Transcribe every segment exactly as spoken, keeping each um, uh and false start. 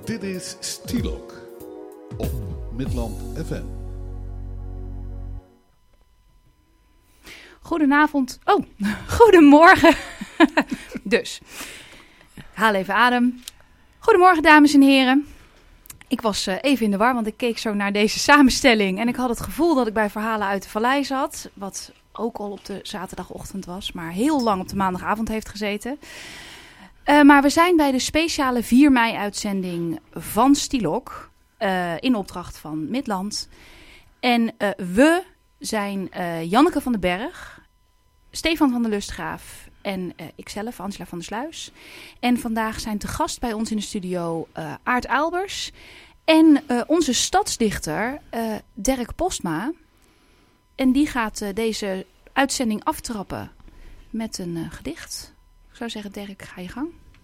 Dit is Stielok op Midland F M. Goedenavond. Oh, goedemorgen. Dus, ik haal even adem. Goedemorgen, dames en heren. Ik was uh, even in de war, want ik keek zo naar deze samenstelling. En ik had het gevoel dat ik bij Verhalen uit de Vallei zat. Wat ook al op de zaterdagochtend was, maar heel lang op de maandagavond heeft gezeten. Uh, maar we zijn bij de speciale vier mei-uitzending van Stielok. Uh, in opdracht van Midland. En uh, we zijn uh, Janneke van den Berg, Stefan van der Lustgraaf en uh, ikzelf, Angela van der Sluis. En vandaag zijn te gast bij ons in de studio uh, Aart Aalbers en uh, onze stadsdichter uh, Derk Postma. En die gaat uh, deze uitzending aftrappen met een uh, gedicht. Ik zou zeggen, Derk, ga je gang.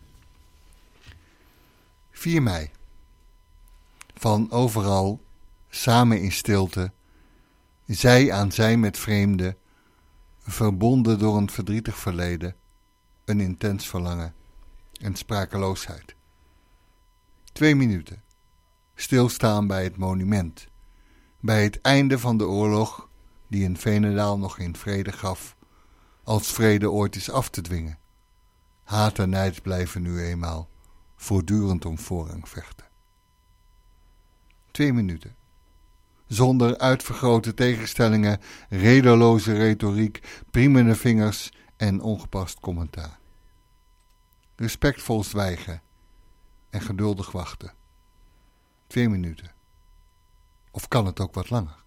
vier mei. Van overal, samen in stilte, zij aan zij met vreemden, verbonden door een verdrietig verleden, een intens verlangen en sprakeloosheid. Twee minuten. Stilstaan bij het monument, bij het einde van de oorlog die in Veenendaal nog geen vrede gaf, als vrede ooit is af te dwingen. Haat en nijd blijven nu eenmaal voortdurend om voorrang vechten. Twee minuten. Zonder uitvergrote tegenstellingen, redeloze retoriek, priemende vingers en ongepast commentaar. Respectvol zwijgen en geduldig wachten. Twee minuten. Of kan het ook wat langer?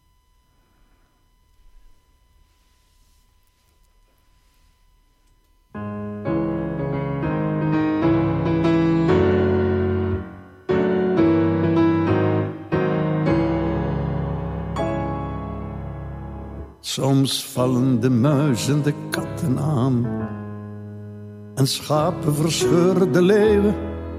Soms vallen de muizen de katten aan en schapen verscheuren de leeuwen.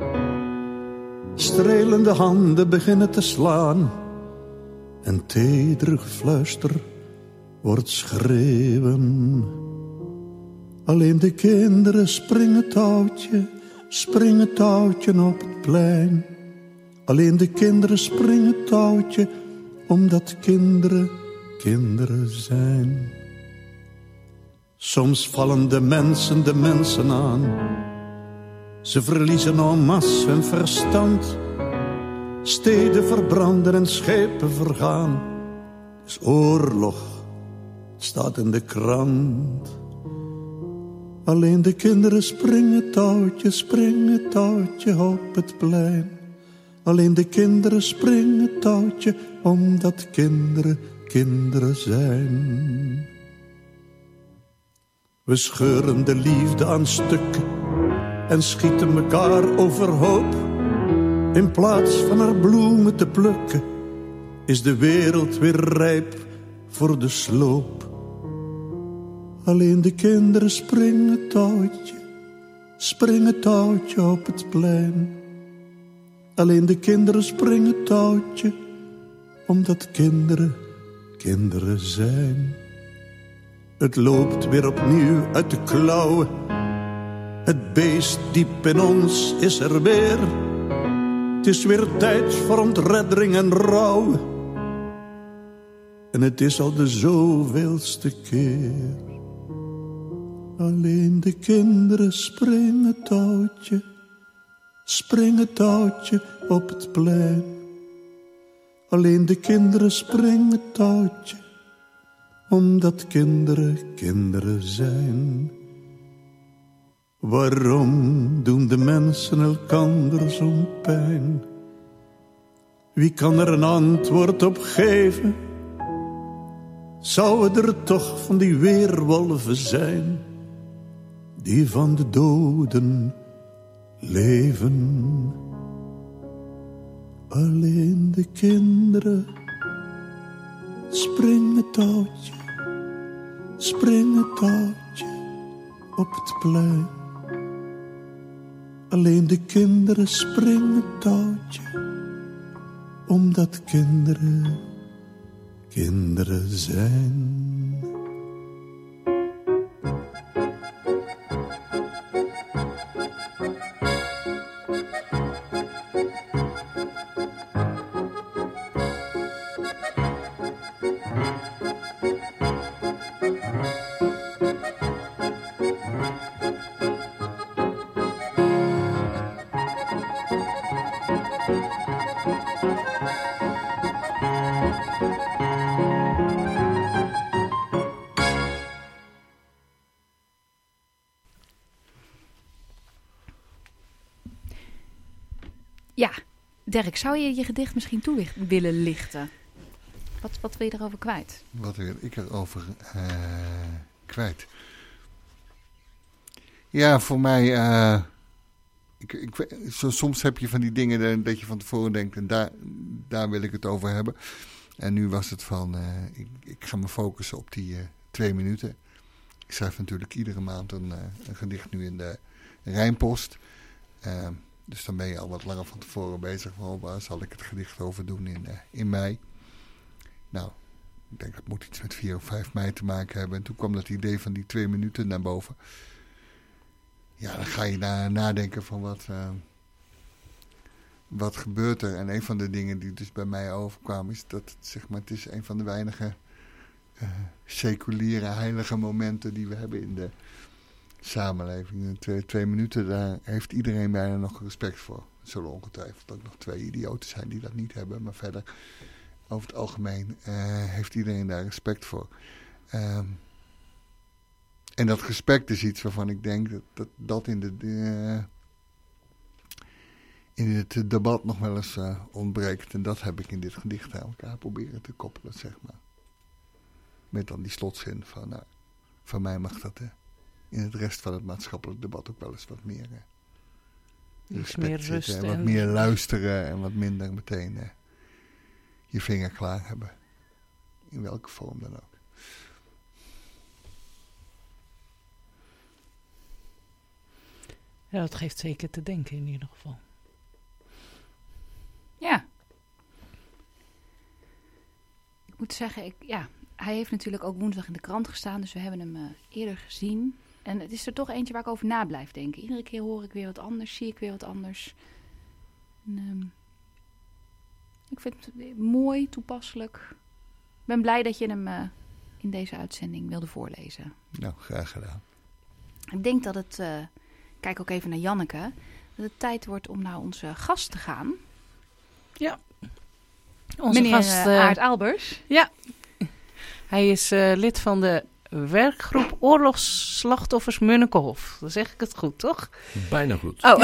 Strelende handen beginnen te slaan en tederig fluister wordt schreeuwen. Alleen de kinderen springen touwtje, springen touwtje op het plein. Alleen de kinderen springen touwtje, omdat kinderen kinderen zijn. Soms vallen de mensen de mensen aan. Ze verliezen en masse hun verstand. Steden verbranden en schepen vergaan. Het is oorlog, het staat in de krant. Alleen de kinderen springen touwtje, springen touwtje op het plein. Alleen de kinderen springen touwtje, omdat kinderen kinderen zijn. We scheuren de liefde aan stukken en schieten mekaar overhoop. In plaats van haar bloemen te plukken, is de wereld weer rijp voor de sloop. Alleen de kinderen springen touwtje, springen touwtje op het plein. Alleen de kinderen springen touwtje, omdat kinderen kinderen zijn. Het loopt weer opnieuw uit de klauwen. Het beest diep in ons is er weer. Het is weer tijd voor ontreddering en rouw. En het is al de zoveelste keer. Alleen de kinderen springen touwtje, springen touwtje op het plein. Alleen de kinderen springen touwtje, omdat kinderen kinderen zijn. Waarom doen de mensen elkander zo'n pijn? Wie kan er een antwoord op geven? Zouden er toch van die weerwolven zijn, die van de doden leven? Alleen de kinderen springen touwtje, springen touwtje op het plein. Alleen de kinderen springen touwtje, omdat kinderen kinderen zijn. Ja, Dirk, zou je je gedicht misschien toe willen lichten? Wat, wat wil je erover kwijt? Wat wil ik erover uh, kwijt? Ja, voor mij... Uh, ik, ik, zo, soms heb je van die dingen dat je van tevoren denkt... en daar, daar wil ik het over hebben. En nu was het van... Uh, ik, ik ga me focussen op die uh, twee minuten. Ik schrijf natuurlijk iedere maand een, uh, een gedicht nu in de Rijnpost. Uh, dus dan ben je al wat langer van tevoren bezig. Van, waar zal ik het gedicht over doen in, uh, in mei? Nou, ik denk dat moet iets met vier of vijf mei te maken hebben. En toen kwam dat idee van die twee minuten naar boven. Ja, dan ga je na, nadenken van wat, uh, wat gebeurt er. En een van de dingen die dus bij mij overkwam is dat het, zeg maar, het is een van de weinige uh, seculiere heilige momenten die we hebben in de samenleving. Twee, twee minuten, daar heeft iedereen bijna nog respect voor. Er zullen ongetwijfeld ook nog twee idioten zijn die dat niet hebben, maar verder... Over het algemeen uh, heeft iedereen daar respect voor. Um, en dat respect is iets waarvan ik denk dat dat, dat in, de, uh, in het debat nog wel eens uh, ontbreekt. En dat heb ik in dit gedicht aan elkaar proberen te koppelen, zeg maar. Met dan die slotzin van, nou, van mij mag dat uh, in het rest van het maatschappelijk debat ook wel eens wat meer uh, respect meer rust zitten. En en wat meer luisteren en wat minder meteen... Uh, je vinger klaar hebben. In welke vorm dan ook. Ja, dat geeft zeker te denken in ieder geval. Ja. Ik moet zeggen, ik, ja, hij heeft natuurlijk ook woensdag in de krant gestaan. Dus we hebben hem uh, eerder gezien. En het is er toch eentje waar ik over na blijf denken. Iedere keer hoor ik weer wat anders, zie ik weer wat anders. En, um, ik vind het mooi, toepasselijk. Ik ben blij dat je hem uh, in deze uitzending wilde voorlezen. Nou, graag gedaan. Ik denk dat het, uh, kijk ook even naar Janneke, dat het tijd wordt om naar onze gast te gaan. Ja. Onze Meneer gast, uh, uh, Aart Albers. Ja. Hij is uh, lid van de werkgroep Oorlogsslachtoffers Munnekenhof. Dan zeg ik het goed, toch? Bijna goed. Oh.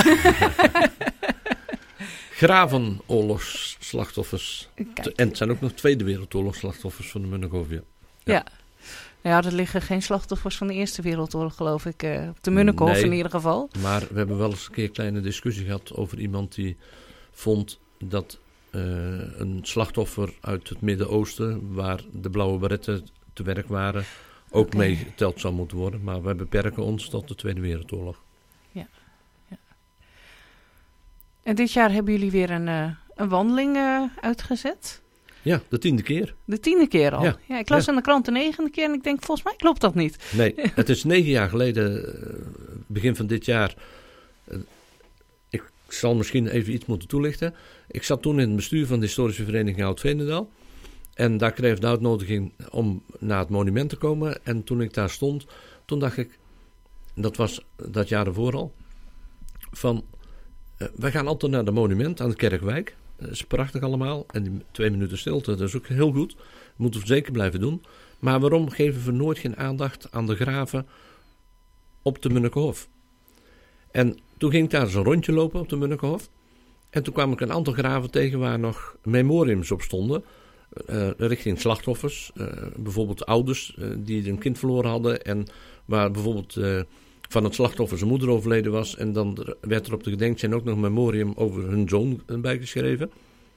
Gravenoorlogsslachtoffers. Kijk. En het zijn ook nog Tweede Wereldoorlogsslachtoffers van de Munnekenhof. Ja. Ja. ja. Ja, er liggen geen slachtoffers van de Eerste Wereldoorlog, geloof ik. Uh, op de Munnekenhof nee, in ieder geval. Maar we hebben wel eens een keer een kleine discussie gehad over iemand die vond dat uh, een slachtoffer uit het Midden-Oosten, waar de blauwe beretten te werk waren, ook okay. meegeteld zou moeten worden. Maar wij beperken ons tot de Tweede Wereldoorlog. Ja. ja. En dit jaar hebben jullie weer een, uh, een wandeling uh, uitgezet? Ja, de tiende keer. De tiende keer al? Ja, ja ik las ja. aan de krant de negende keer en ik denk, volgens mij klopt dat niet. Nee, het is negen jaar geleden, begin van dit jaar. Ik zal misschien even iets moeten toelichten. Ik zat toen in het bestuur van de historische vereniging Oud-Veenendaal. En daar kreeg ik de uitnodiging om naar het monument te komen. En toen ik daar stond, toen dacht ik, dat was dat jaar ervoor al, van, uh, wij gaan altijd naar het monument aan de Kerkwijk. Dat is prachtig allemaal. En die twee minuten stilte, dat is ook heel goed. Dat moeten we zeker blijven doen. Maar waarom geven we nooit geen aandacht aan de graven op de Munnekenhof? En toen ging ik daar eens een rondje lopen op de Munnekenhof. En toen kwam ik een aantal graven tegen waar nog memoriums op stonden. Uh, richting slachtoffers. Uh, bijvoorbeeld ouders uh, die een kind verloren hadden. En waar bijvoorbeeld uh, van het slachtoffer zijn moeder overleden was. En dan werd er op de gedenksteen ook nog een memorium over hun zoon bijgeschreven.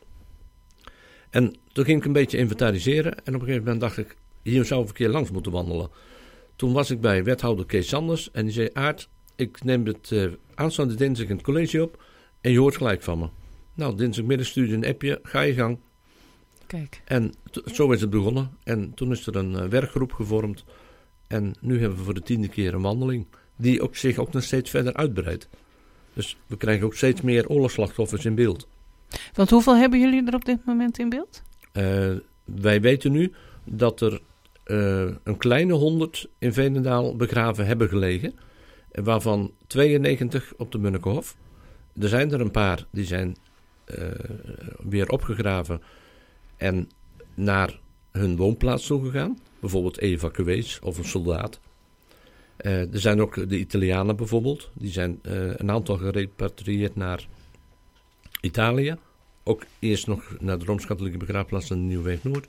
En toen ging ik een beetje inventariseren. En op een gegeven moment dacht ik, hier zou ik een keer langs moeten wandelen. Toen was ik bij wethouder Kees Sanders. En die zei, Aart, ik neem het uh, aanstaande dinsdag in het college op. En je hoort gelijk van me. Nou, dinsdagmiddag stuurde een appje, ga je gang. Kijk. En t- zo is het begonnen. En toen is er een uh, werkgroep gevormd. En nu hebben we voor de tiende keer een wandeling. Die ook zich ook nog steeds verder uitbreidt. Dus we krijgen ook steeds meer oorlogsslachtoffers in beeld. Want hoeveel hebben jullie er op dit moment in beeld? Uh, wij weten nu dat er uh, een kleine honderd in Veenendaal begraven hebben gelegen. Waarvan tweeënnegentig op de Munnekenhof. Er zijn er een paar die zijn uh, weer opgegraven en naar hun woonplaats toegegaan. Bijvoorbeeld evacuees of een soldaat. Uh, er zijn ook de Italianen bijvoorbeeld. Die zijn uh, een aantal gerepatrieerd naar Italië. Ook eerst nog naar de Rooms-Katholieke begraafplaats aan de Nieuwweg Noord.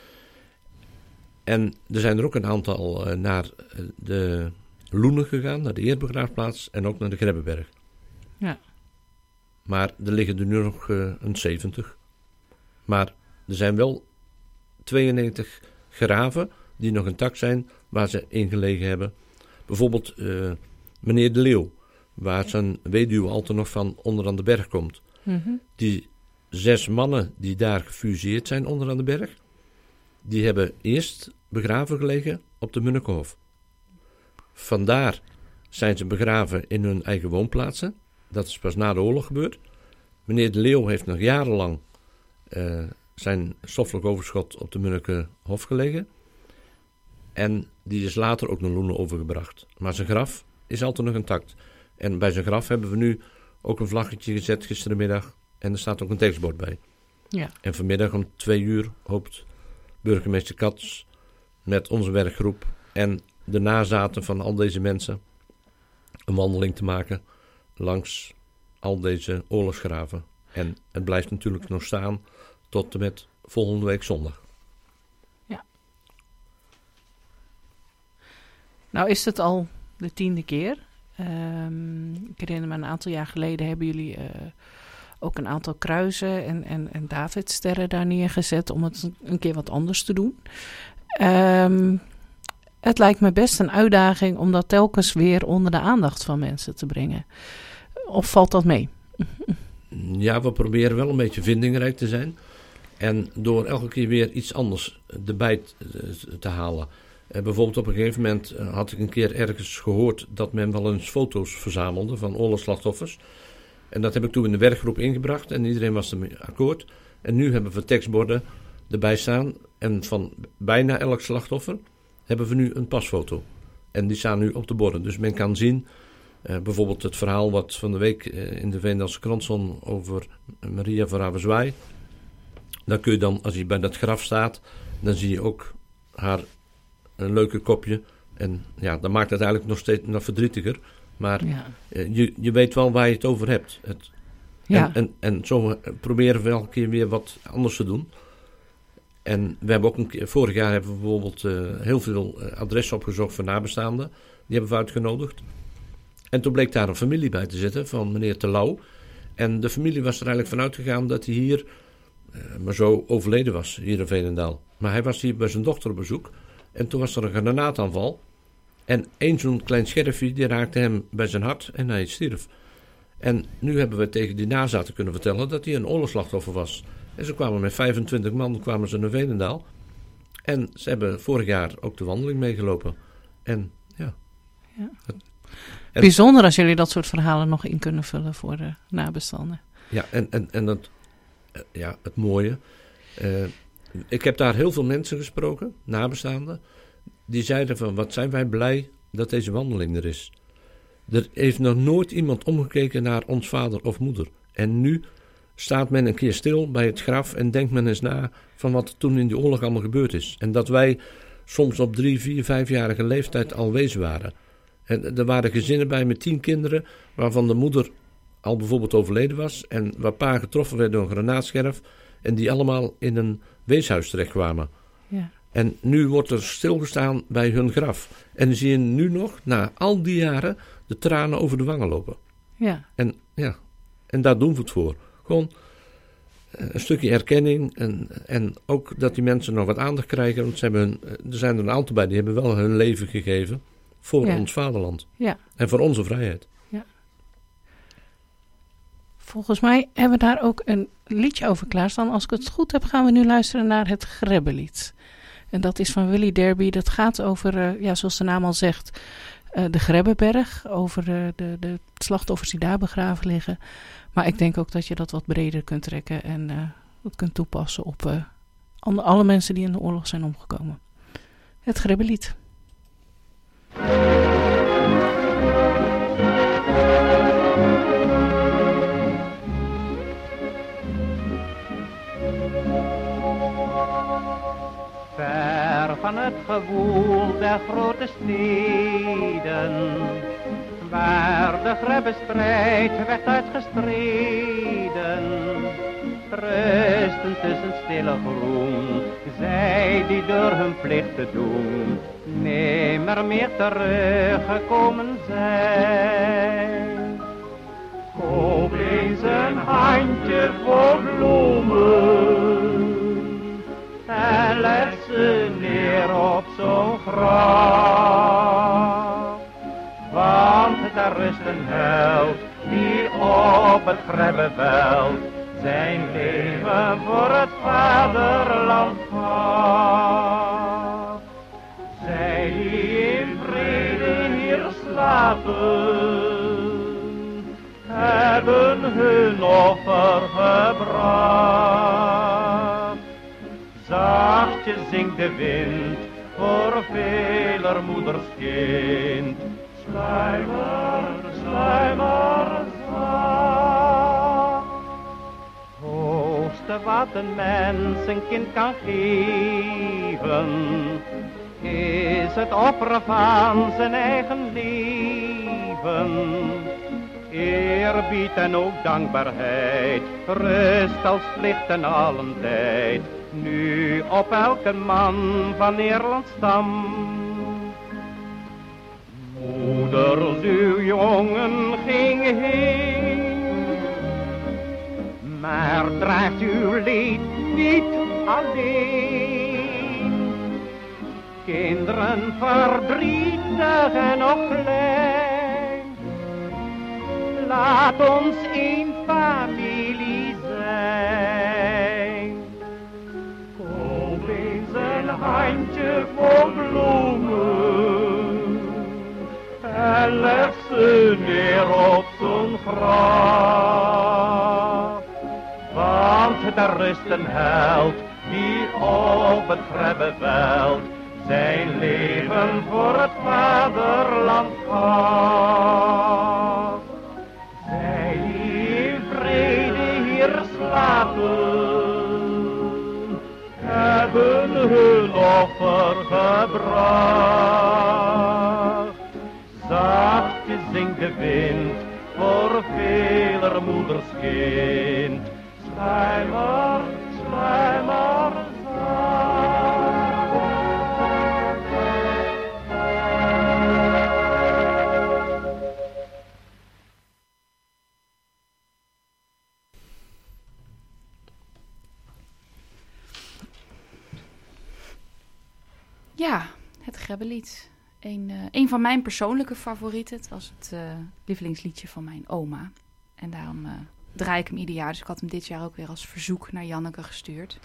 En er zijn er ook een aantal uh, naar de Loenen gegaan, naar de Eerbegraafplaats en ook naar de Grebbeberg. Ja. Maar er liggen er nu nog uh, een zeventig. Maar er zijn wel tweeënnegentig graven die nog intact zijn, waar ze in gelegen hebben. Bijvoorbeeld uh, meneer De Leeuw, waar zijn weduwe altijd nog van onderaan de berg komt. Mm-hmm. Die zes mannen die daar gefuseerd zijn onderaan de berg, die hebben eerst begraven gelegen op de Munnekenhof. Vandaar zijn ze begraven in hun eigen woonplaatsen. Dat is pas na de oorlog gebeurd. Meneer De Leeuw heeft nog jarenlang uh, zijn stoffelijk overschot op de Munnekenhof gelegen. En die is later ook naar Loenen overgebracht. Maar zijn graf is altijd nog intact. En bij zijn graf hebben we nu ook een vlaggetje gezet gisterenmiddag. En er staat ook een tekstbord bij. Ja. En vanmiddag om twee uur hoopt burgemeester Kats met onze werkgroep en de nazaten van al deze mensen een wandeling te maken langs al deze oorlogsgraven. En het blijft natuurlijk nog staan tot en met volgende week zondag. Ja. Nou is het al de tiende keer. Um, ik herinner me een aantal jaar geleden hebben jullie uh, ook een aantal kruisen en, en, en Davidsterren daar neergezet om het een keer wat anders te doen. Um, het lijkt me best een uitdaging om dat telkens weer onder de aandacht van mensen te brengen. Of valt dat mee? Ja, we proberen wel een beetje vindingrijk te zijn. En door elke keer weer iets anders erbij te halen. Uh, bijvoorbeeld op een gegeven moment uh, had ik een keer ergens gehoord dat men wel eens foto's verzamelde van oorlogsslachtoffers. En dat heb ik toen in de werkgroep ingebracht en iedereen was ermee akkoord. En nu hebben we tekstborden erbij staan. En van bijna elk slachtoffer hebben we nu een pasfoto. En die staan nu op de borden. Dus men kan zien, uh, bijvoorbeeld het verhaal wat van de week uh, in de Veendelse krant stond over Maria van Ravenswaay. Dan kun je dan, als je bij dat graf staat, dan zie je ook haar een leuke kopje. En ja, dan maakt het eigenlijk nog steeds nog verdrietiger. Maar Ja. uh, je, je weet wel waar je het over hebt. Het, Ja. en, en, en zo proberen we elke keer weer wat anders te doen. En we hebben ook een keer, vorig jaar hebben we bijvoorbeeld uh, heel veel uh, adressen opgezocht voor nabestaanden. Die hebben we uitgenodigd. En toen bleek daar een familie bij te zitten van meneer Terlouw. En de familie was er eigenlijk van uitgegaan dat hij hier uh, maar zo overleden was, hier in Veenendaal. Maar hij was hier bij zijn dochter op bezoek. En toen was er een granaataanval. En één zo'n klein scherfje, die raakte hem bij zijn hart en hij stierf. En nu hebben we tegen die nazaten kunnen vertellen dat hij een oorlogsslachtoffer was. En ze kwamen met vijfentwintig man kwamen ze naar Veenendaal. En ze hebben vorig jaar ook de wandeling meegelopen. En ja. Ja. Het, en, Bijzonder als jullie dat soort verhalen nog in kunnen vullen voor de nabestaanden. Ja, en, en, en het, ja, het mooie. Uh, ik heb daar heel veel mensen gesproken, nabestaanden. Die zeiden van, wat zijn wij blij dat deze wandeling er is. Er heeft nog nooit iemand omgekeken naar ons vader of moeder. En nu staat men een keer stil bij het graf en denkt men eens na van wat er toen in die oorlog allemaal gebeurd is. En dat wij soms op drie, vier, vijfjarige leeftijd al wezen waren. En er waren gezinnen bij met tien kinderen, waarvan de moeder al bijvoorbeeld overleden was. En waar pa getroffen werd door een granaatscherf. En die allemaal in een weeshuis terechtkwamen. Ja. En nu wordt er stilgestaan bij hun graf. En dan zie je nu nog, na al die jaren, de tranen over de wangen lopen. Ja. En ja, en daar doen we het voor. Gewoon een stukje erkenning en, en ook dat die mensen nog wat aandacht krijgen. Want ze hebben hun, er zijn er een aantal bij die hebben wel hun leven gegeven voor Ja. ons vaderland. Ja. En voor onze vrijheid. Volgens mij hebben we daar ook een liedje over klaarstaan. Als ik het goed heb, gaan we nu luisteren naar het Grebbelied. En dat is van Willy Derby. Dat gaat over, uh, ja, zoals de naam al zegt, uh, de Grebbeberg. Over uh, de, de slachtoffers die daar begraven liggen. Maar ik denk ook dat je dat wat breder kunt trekken. En uh, dat kunt toepassen op uh, alle mensen die in de oorlog zijn omgekomen. Het Grebbelied. Ver van het gewoel der grote steden waar de grebbestrijd werd uitgestreden. Rusten tussen stille groen, zij die door hun plicht te doen nimmer meer teruggekomen zijn. Koop eens een handje vol bloemen en leg ze neer op zo'n graf. Want daar rust een held die op het Grebbeveld zijn leven voor het vaderland gaf. Zij die in vrede hier slapen, hebben hun offer gebracht. Zachtjes zingt de wind voor veler moeders kind. Sluimer, sluimer, zacht. Hoogste wat een mens een kind kan geven, is het offeren van zijn eigen leven. Eerbied en ook dankbaarheid, rust als plicht en allen tijd, nu op elke man van Nederlands stam. Moeders, uw jongen ging heen, maar draagt uw leed niet alleen. Kinderen verdrietig en nog klein, laat ons één familie zijn. Koop eens een handje vol bloemen en leg ze neer op zo'n graf. Want daar rust een held die op het Grebbeveld zijn leven voor het vaderland gaf. Zij die in vrede hier slapen, hebben hun offer gebracht. Zachtjes zingt de wind voor veler moeders kind. Sluimer, sluimer, zacht. Ja, het Grebbelied. Een, uh, een van mijn persoonlijke favorieten. Het was het uh, lievelingsliedje van mijn oma. En daarom uh, draai ik hem ieder jaar. Dus ik had hem dit jaar ook weer als verzoek naar Janneke gestuurd.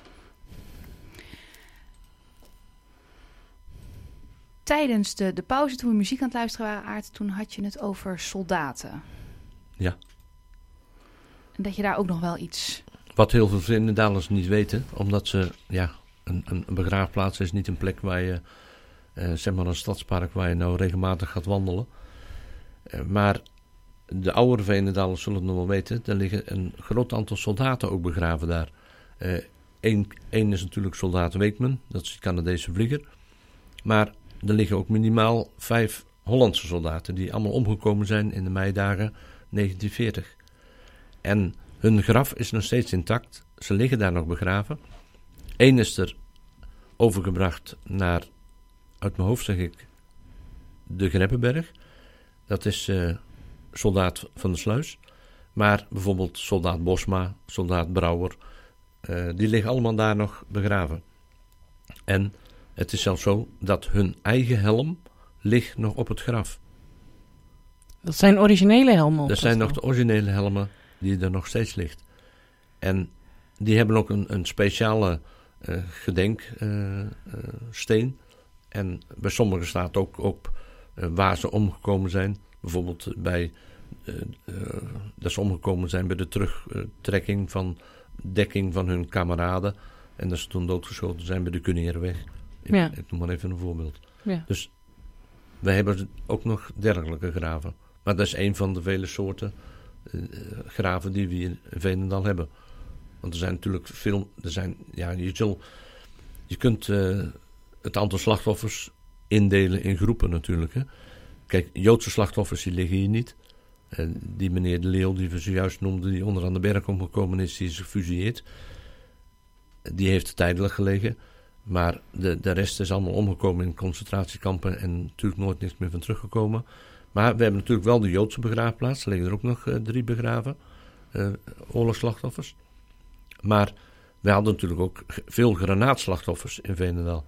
Tijdens de, de pauze, toen we muziek aan het luisteren waren, Aart, toen had je het over soldaten. Ja. En dat je daar ook nog wel iets... Wat heel veel Veenendalers niet weten, omdat ze, ja, een, een, een begraafplaats is niet een plek waar je, uh, zeg maar een stadspark waar je nou regelmatig gaat wandelen. Uh, maar de oudere Veenendalers zullen het nog wel weten, er liggen een groot aantal soldaten ook begraven daar. Eén uh, is natuurlijk soldaat Weekman, dat is de Canadese vlieger. Maar er liggen ook minimaal vijf Hollandse soldaten die allemaal omgekomen zijn in de meidagen negentien veertig. En hun graf is nog steeds intact. Ze liggen daar nog begraven. Eén is er overgebracht naar, uit mijn hoofd zeg ik, de Grebbeberg. Dat is uh, soldaat van de Sluis. Maar bijvoorbeeld soldaat Bosma, soldaat Brouwer, uh, die liggen allemaal daar nog begraven. En het is zelfs zo dat hun eigen helm ligt nog op het graf. Dat zijn originele helmen? Dat zijn nog de originele helmen die er nog steeds ligt. En die hebben ook een, een speciale uh, gedenksteen. Uh, uh, en bij sommigen staat ook op uh, waar ze omgekomen zijn. Bijvoorbeeld bij uh, uh, dat ze omgekomen zijn bij de terugtrekking van dekking van hun kameraden. En dat ze toen doodgeschoten zijn bij de Kunerenweg. Ik, ja. ik noem maar even een voorbeeld. Ja. Dus wij hebben ook nog dergelijke graven. Maar dat is een van de vele soorten uh, graven die we hier in Veenendaal hebben. Want er zijn natuurlijk veel... Er zijn, ja, je, zul, je kunt uh, het aantal slachtoffers indelen in groepen natuurlijk. Hè. Kijk, Joodse slachtoffers die liggen hier niet. Uh, die meneer De Leeuw, die we zojuist noemden, die onder aan de berg omgekomen is, die is gefusilleerd. Die heeft tijdelijk gelegen. Maar de, de rest is allemaal omgekomen in concentratiekampen en natuurlijk nooit niks meer van teruggekomen. Maar we hebben natuurlijk wel de Joodse begraafplaats. Er liggen er ook nog uh, drie begraven, uh, oorlogsslachtoffers. Maar we hadden natuurlijk ook veel granaatslachtoffers in Veenendaal.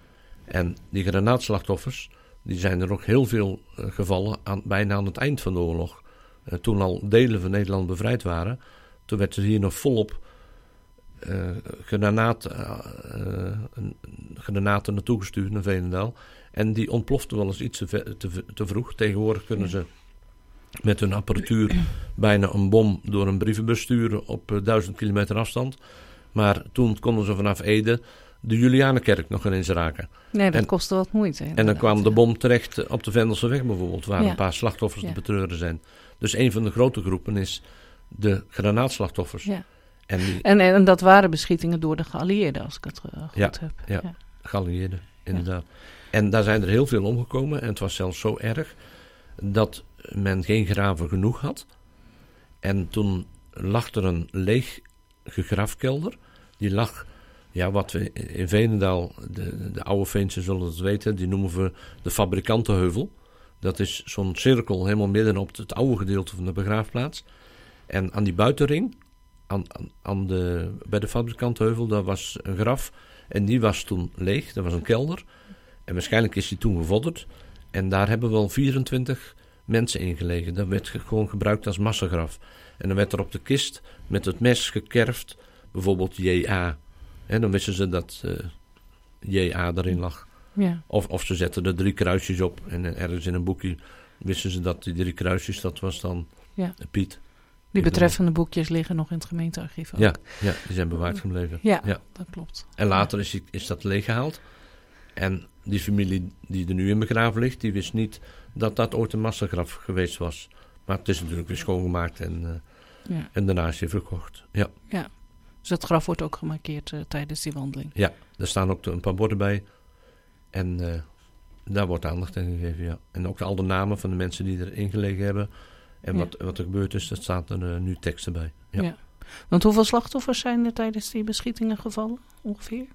En die granaatslachtoffers, die zijn er ook heel veel uh, gevallen aan, bijna aan het eind van de oorlog. Uh, toen al delen van Nederland bevrijd waren, toen werd er hier nog volop uh, granaat, uh, uh, granaten naartoe gestuurd naar Veenendaal. En die ontploften wel eens iets te, te, te vroeg. Tegenwoordig kunnen ze met hun apparatuur bijna een bom door een brievenbus sturen op uh, duizend kilometer afstand. Maar toen konden ze vanaf Ede de Julianenkerk nog eens raken. Nee, dat en, kostte wat moeite. En dan kwam de bom terecht op de Vendelseweg bijvoorbeeld, waar ja. een paar slachtoffers ja. te betreuren zijn. Dus een van de grote groepen is de granaatslachtoffers. Ja. En, die, en, en dat waren beschietingen door de geallieerden, als ik het uh, goed ja, heb. Ja, ja. geallieerden, inderdaad. Ja. En daar zijn er heel veel omgekomen. En het was zelfs zo erg dat men geen graven genoeg had. En toen lag er een leeg grafkelder. Die lag, ja, wat we in Veenendaal, de, de oude Veensen zullen het weten, die noemen we de fabrikantenheuvel. Dat is zo'n cirkel helemaal midden op het oude gedeelte van de begraafplaats. En aan die buitenring, aan, aan, aan de, bij de fabrikantenheuvel, daar was een graf. En die was toen leeg, dat was een kelder. En waarschijnlijk is die toen gevodderd. En daar hebben wel vierentwintig mensen in gelegen. Dat werd gewoon gebruikt als massagraf. En dan werd er op de kist met het mes gekerfd, bijvoorbeeld J A. En dan wisten ze dat uh, J A erin lag. Ja. Of, of ze zetten er drie kruisjes op. En ergens in een boekje wisten ze dat die drie kruisjes, dat was dan ja. Piet. Die betreffende boekjes liggen nog in het gemeentearchief ook. Ja, ja, die zijn bewaard gebleven. Ja, ja. dat klopt. En later is, die, is dat leeggehaald. En die familie die er nu in begraven ligt, die wist niet dat dat ooit een massagraf geweest was. Maar het is natuurlijk weer schoongemaakt en, uh, ja. en daarna is hij verkocht. Ja. ja. Dus het graf wordt ook gemarkeerd uh, tijdens die wandeling. Ja, er staan ook een paar borden bij. En uh, daar wordt aandacht aan gegeven, ja. En ook al de namen van de mensen die erin gelegen hebben. En ja. wat, wat er gebeurd is, dat staat er uh, nu teksten bij. Ja. ja. Want hoeveel slachtoffers zijn er tijdens die beschietingen gevallen, ongeveer?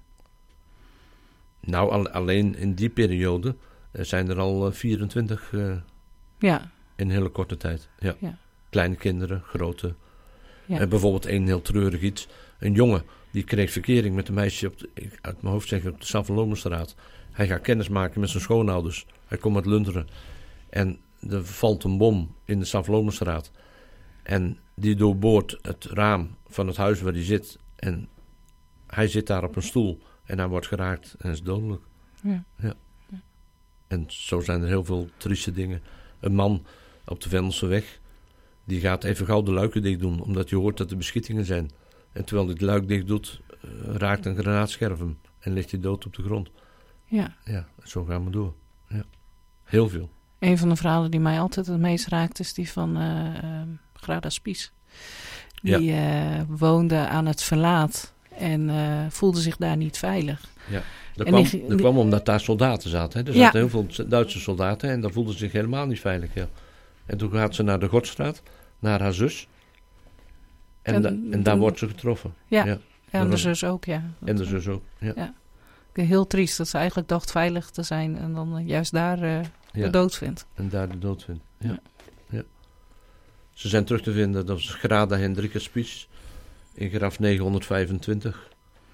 Nou, al, alleen in die periode uh, zijn er al uh, vierentwintig uh, ja. in een hele korte tijd. Ja. Ja. Kleine kinderen, grote. Ja. Uh, bijvoorbeeld één heel treurig iets. Een jongen die kreeg verkering met een meisje op de, uit mijn hoofd zeggen, op de Savalomenstraat. Hij gaat kennis maken met zijn schoonouders. Hij komt uit Lunteren. En er valt een bom in de Savalomenstraat. En die doorboort het raam van het huis waar hij zit. En hij zit daar op een stoel. En hij wordt geraakt en is dodelijk. Ja. Ja. Ja. En zo zijn er heel veel trieste dingen. Een man op de Vendelseweg, die gaat even gauw de luiken dicht doen, omdat hij hoort dat er beschietingen zijn. En terwijl hij het luik dicht doet, uh, raakt een granaatscherf hem en ligt hij dood op de grond. Ja. Ja, zo gaan we door. Ja. Heel veel. Een van de verhalen die mij altijd het meest raakt is die van uh, uh, Grada Spies. Die ja. uh, woonde aan het verlaat en uh, voelde zich daar niet veilig. Ja, dat, kwam, die, dat kwam omdat daar soldaten zaten. Hè. Er zaten ja. heel veel Duitse soldaten en daar voelde ze zich helemaal niet veilig. Ja. En toen gaat ze naar de Godstraat, naar haar zus. En, en, da, en daar dan, wordt ze getroffen. Ja, ja. en de zus ook, ja. En de zus ook, ja. ja. Heel triest dat ze eigenlijk dacht veilig te zijn en dan uh, juist daar uh, ja. de dood vindt. En daar de dood vindt, ja. ja. ja. Ze zijn terug te vinden, dat was Grada Hendrika Spies in graf negenhonderdvijfentwintig.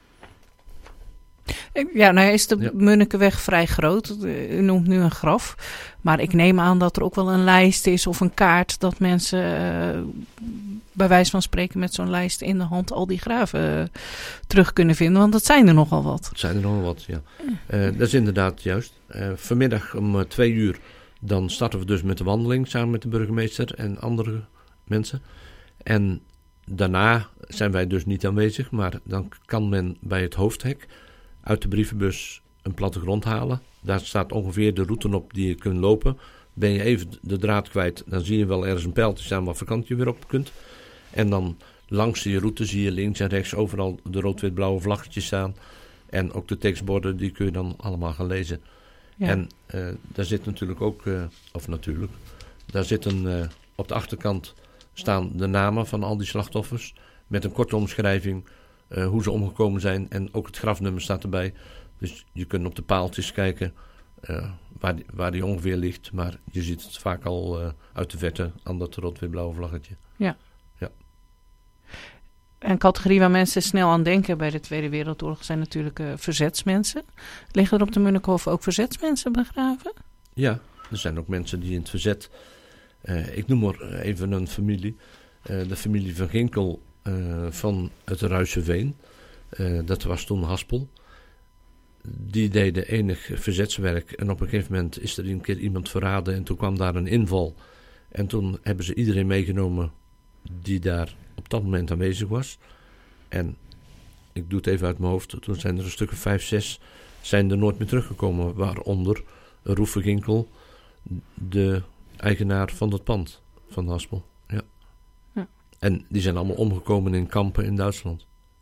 Ja, nou is de ja. Munnikenweg vrij groot. U noemt nu een graf. Maar ik neem aan dat er ook wel een lijst is of een kaart dat mensen uh, bij wijze van spreken met zo'n lijst in de hand al die graven uh, terug kunnen vinden. Want dat zijn er nogal wat. Het zijn er nogal wat, ja. Uh, dat is inderdaad juist. Uh, vanmiddag om uh, twee uur dan starten we dus met de wandeling samen met de burgemeester en andere mensen. En daarna zijn wij dus niet aanwezig, maar dan kan men bij het hoofdhek uit de brievenbus een plattegrond halen. Daar staat ongeveer de route op die je kunt lopen. Ben je even de draad kwijt, dan zie je wel ergens een pijltje staan wat vakant je weer op kunt. En dan langs die route zie je links en rechts overal de rood-wit-blauwe vlaggetjes staan. En ook de tekstborden, die kun je dan allemaal gaan lezen. Ja. En uh, daar zit natuurlijk ook, uh, of natuurlijk, daar zitten uh, op de achterkant staan de namen van al die slachtoffers. Met een korte omschrijving uh, hoe ze omgekomen zijn. En ook het grafnummer staat erbij. Dus je kunt op de paaltjes kijken uh, waar, die, waar die ongeveer ligt. Maar je ziet het vaak al uh, uit de verte aan dat rood-wit-blauwe vlaggetje. Ja. Ja. Een categorie waar mensen snel aan denken bij de Tweede Wereldoorlog zijn natuurlijk uh, verzetsmensen. Liggen er op de Munnikhof ook verzetsmensen begraven? Ja, er zijn ook mensen die in het verzet... Uh, ik noem maar even een familie. Uh, de familie van Ginkel uh, van het Ruizenveen. Uh, dat was toen Haspel. Die deden enig verzetswerk. En op een gegeven moment is er een keer iemand verraden. En toen kwam daar een inval. En toen hebben ze iedereen meegenomen die daar op dat moment aanwezig was. En ik doe het even uit mijn hoofd. Toen zijn er een stuk of vijf, zes zijn er nooit meer teruggekomen. Waaronder Roefe Ginkel, de eigenaar van het pand van Haspel. Ja. Ja. En die zijn allemaal omgekomen in kampen in Duitsland.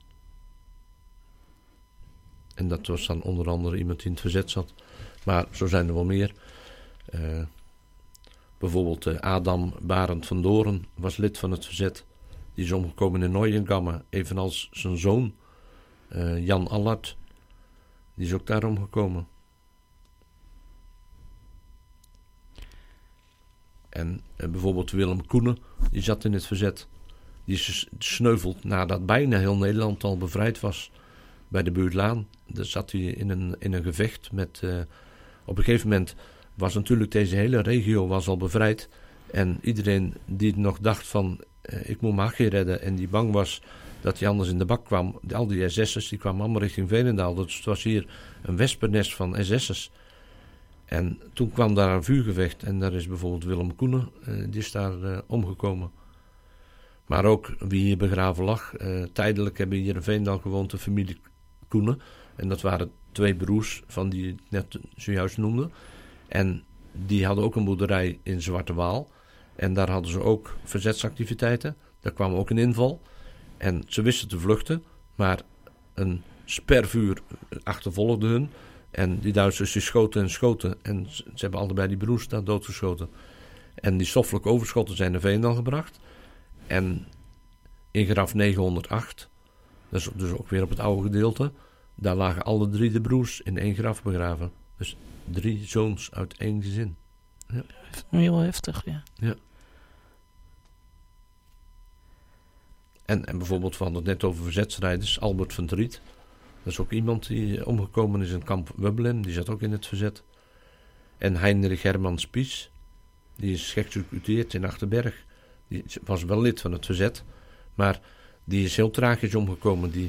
En dat was dan onder andere iemand die in het verzet zat. Maar zo zijn er wel meer. Uh, bijvoorbeeld uh, Adam Barend van Doren was lid van het verzet. Die is omgekomen in Neuengamme, evenals zijn zoon uh, Jan Allard. Die is ook daar omgekomen. En uh, bijvoorbeeld Willem Koenen, die zat in het verzet. Die is gesneuveld nadat bijna heel Nederland al bevrijd was. Bij de Buurtlaan. Daar zat hij in een, in een gevecht met... Uh, op een gegeven moment was natuurlijk deze hele regio was al bevrijd. En iedereen die nog dacht van... Uh, ik moet Magie redden. En die bang was dat hij anders in de bak kwam. Al die S S'ers die kwamen allemaal richting Veenendaal. Dus het was hier een wespennest van S S'ers. En toen kwam daar een vuurgevecht. En daar is bijvoorbeeld Willem Koenen. Uh, die is daar uh, omgekomen. Maar ook wie hier begraven lag. Uh, tijdelijk hebben hier in Veenendaal gewoond de familie Koenen. En dat waren twee broers van die ik net zojuist noemde. En die hadden ook een boerderij in Zwarte Waal. En daar hadden ze ook verzetsactiviteiten. Daar kwam ook een inval. En ze wisten te vluchten. Maar een spervuur achtervolgde hun. En die Duitsers die schoten en schoten. En ze hebben allebei die broers daar doodgeschoten. En die stoffelijke overschotten zijn naar Veenendaal gebracht. En in graf negenhonderdacht, dat is dus ook weer op het oude gedeelte, daar lagen alle drie de broers in één graf begraven. Dus drie zoons uit één gezin. Ja. Heel heftig, ja. Ja. En, en bijvoorbeeld, we hadden het net over verzetsrijders, Albert van Driet. Dat is ook iemand die omgekomen is in kamp Wubbelen, die zat ook in het verzet. En Heinrich Herman Spies, die is geëxecuteerd in Achterberg. Die was wel lid van het verzet, maar die is heel tragisch omgekomen. Die,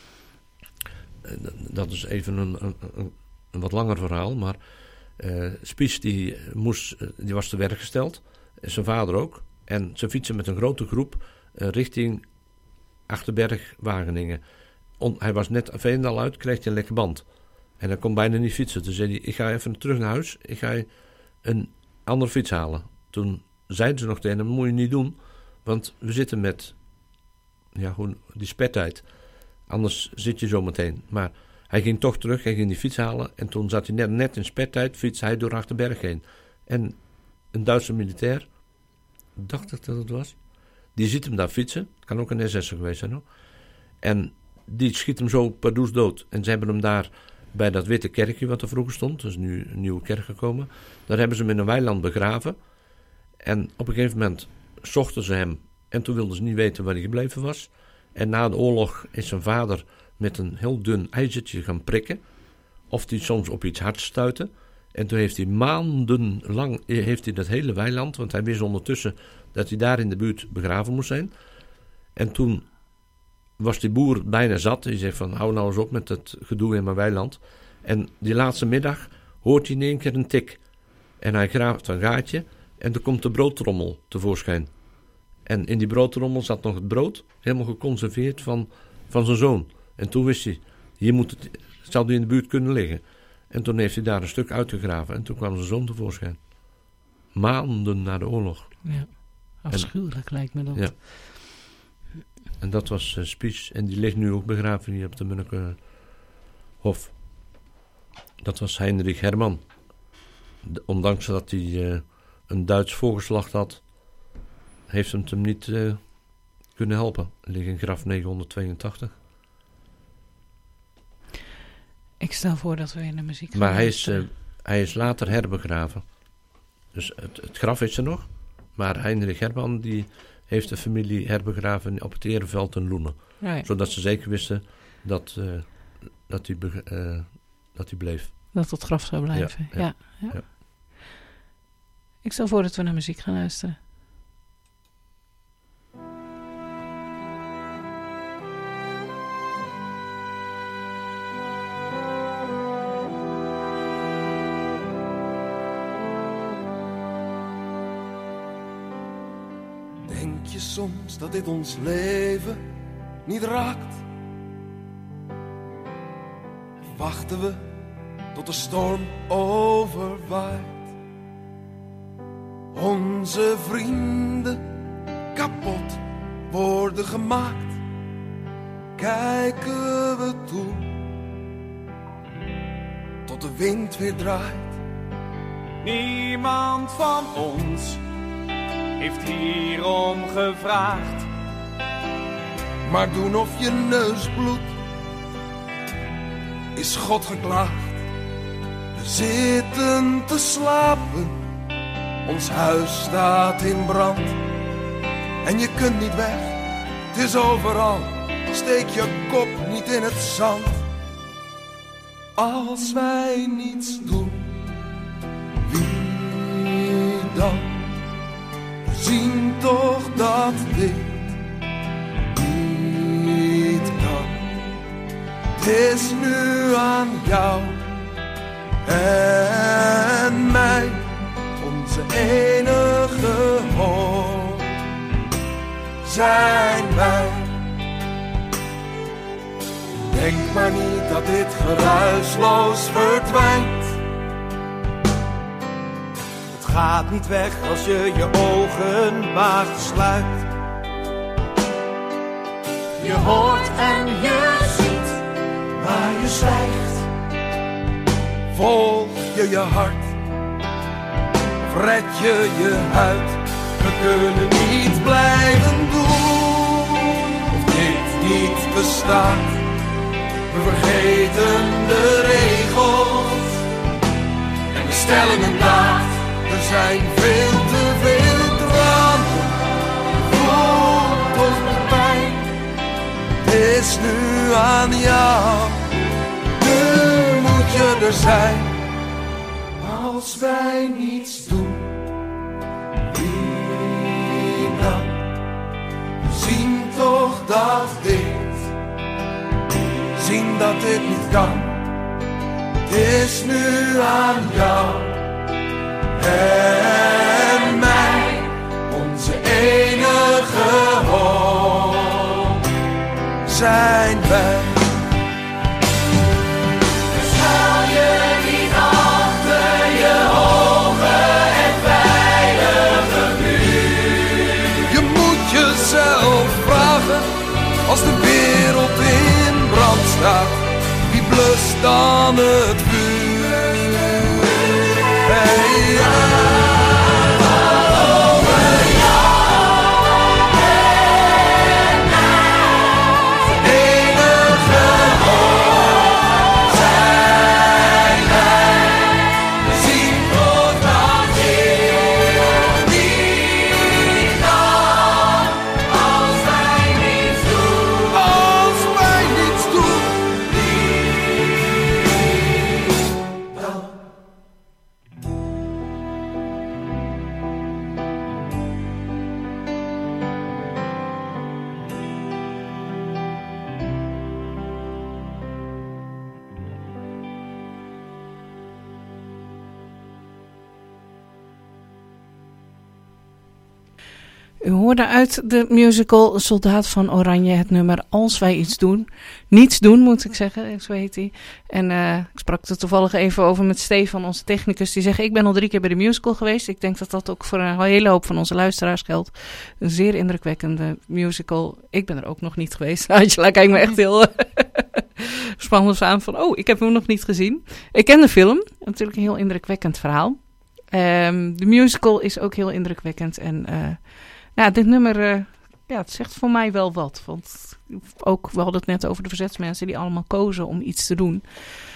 dat is even een, een, een wat langer verhaal, maar uh, Spies die, moest, die was te werk gesteld, zijn vader ook. En ze fietsen met een grote groep uh, richting Achterberg, Wageningen. On, hij was net Veenendaal uit, kreeg hij een lekke band. En hij kon bijna niet fietsen. Toen zei hij, ik ga even terug naar huis, ik ga een andere fiets halen. Toen zeiden ze nog tegen hem, dat moet je niet doen, want we zitten met ja, die spettijd. Anders zit je zo meteen. Maar hij ging toch terug, hij ging die fiets halen en toen zat hij net, net in spettijd, fietste hij door Achterberg heen. En een Duitse militair, dacht ik dat het was, die ziet hem daar fietsen, het kan ook een S S'er geweest zijn hoor. En die schiet hem zo pardoes dood. En ze hebben hem daar bij dat witte kerkje wat er vroeger stond, dus nu een nieuwe kerk gekomen, daar hebben ze hem in een weiland begraven. En op een gegeven moment zochten ze hem. En toen wilden ze niet weten waar hij gebleven was. En na de oorlog is zijn vader met een heel dun ijzertje gaan prikken. Of hij soms op iets hard stuitte. En toen heeft hij maandenlang heeft hij dat hele weiland. Want hij wist ondertussen dat hij daar in de buurt begraven moest zijn. En toen was die boer bijna zat. Hij zegt van hou nou eens op met dat gedoe in mijn weiland. En die laatste middag hoort hij in één keer een tik. En hij graaft een gaatje. En toen komt de broodtrommel tevoorschijn. En in die broodtrommel zat nog het brood, helemaal geconserveerd van, van zijn zoon. En toen wist hij, hier moet het, zou hij in de buurt kunnen liggen. En toen heeft hij daar een stuk uitgegraven. En toen kwam zijn zoon tevoorschijn. Maanden na de oorlog. Ja, afschuwelijk en, lijkt me dat. Ja. En dat was uh, Spies. En die ligt nu ook begraven hier op de Munnikhof. Dat was Heinrich Herman. de, ondanks dat hij uh, een Duits voorgeslacht had, heeft hem het hem niet uh, kunnen helpen. Hij ligt in graf negenhonderdtweeëntachtig. Ik stel voor dat we in de muziek gaan. Maar hij is, uh, hij is later herbegraven. Dus het, het graf is er nog. Maar Heinrich Herman die heeft de familie herbegraven op het Ereveld in Loenen. Ja, ja. Zodat ze zeker wisten dat, uh, dat, hij be- uh, dat hij bleef. Dat het graf zou blijven. Ja, Ja, ja, ja. ja. Ik stel voor dat we naar muziek gaan luisteren. Denk je soms dat dit ons leven niet raakt? Wachten we tot de storm overwaait? Onze vrienden kapot worden gemaakt. Kijken we toe tot de wind weer draait. Niemand van ons heeft hierom gevraagd. Maar doen of je neus bloedt, is God geklaagd. We zitten te slapen, ons huis staat in brand. En je kunt niet weg, het is overal, steek je kop niet in het zand. Als wij niets doen, wie dan? We zien toch dat dit niet kan. Het is nu aan jou en mij, onze enige hoop zijn wij. Denk maar niet dat dit geruisloos verdwijnt. Het gaat niet weg als je je ogen maar sluit. Je hoort en je ziet, maar je zwijgt. Volg je je hart, of red je je huid. We kunnen niet blijven doen of dit niet bestaat. We vergeten de regels en we stellen een daad. Er zijn veel te veel tranen, voel toch de pijn. Het is nu aan jou, nu moet je er zijn. Als wij niets doen, wie dan? We zien toch dat dit, zien dat dit niet kan. Het is nu aan jou en mij, onze enige hoop zijn wij. Schuil je niet achter je hoge en veilige muur. Je moet jezelf vragen, als de wereld in brand staat, wie blust dan het vuur? Hey, ja. U hoorde uit de musical Soldaat van Oranje het nummer Als wij iets doen. Niets doen, moet ik zeggen, zo heet hij. En uh, ik sprak er toevallig even over met Stefan, onze technicus. Die zegt, ik ben al drie keer bij de musical geweest. Ik denk dat dat ook voor een hele hoop van onze luisteraars geldt. Een zeer indrukwekkende musical. Ik ben er ook nog niet geweest. Angela kijkt me echt heel spannend aan van, oh, ik heb hem nog niet gezien. Ik ken de film, natuurlijk een heel indrukwekkend verhaal. Um, de musical is ook heel indrukwekkend. En uh, nou, dit nummer, uh, ja, het zegt voor mij wel wat. Want ook, we hadden het net over de verzetsmensen die allemaal kozen om iets te doen.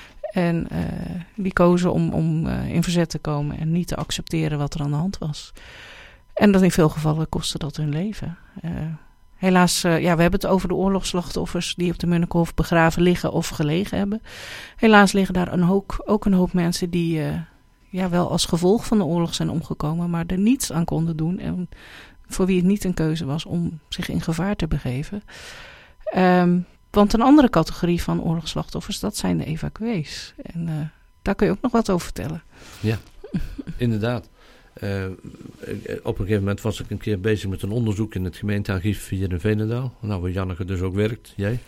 En uh, die kozen om, om uh, in verzet te komen en niet te accepteren wat er aan de hand was. En dat in veel gevallen kostte dat hun leven. Uh, helaas, uh, ja, we hebben het over de oorlogsslachtoffers die op de Munnekenhof begraven liggen of gelegen hebben. Helaas liggen daar een hoop, ook een hoop mensen die uh, ja, wel als gevolg van de oorlog zijn omgekomen, maar er niets aan konden doen. En voor wie het niet een keuze was om zich in gevaar te begeven. Um, want een andere categorie van oorlogsslachtoffers, dat zijn de evacuees. En uh, daar kun je ook nog wat over vertellen. Ja, inderdaad. Uh, op een gegeven moment was ik een keer bezig met een onderzoek in het gemeentearchief hier in Veenendaal. Nou, waar Janneke dus ook werkt, jij.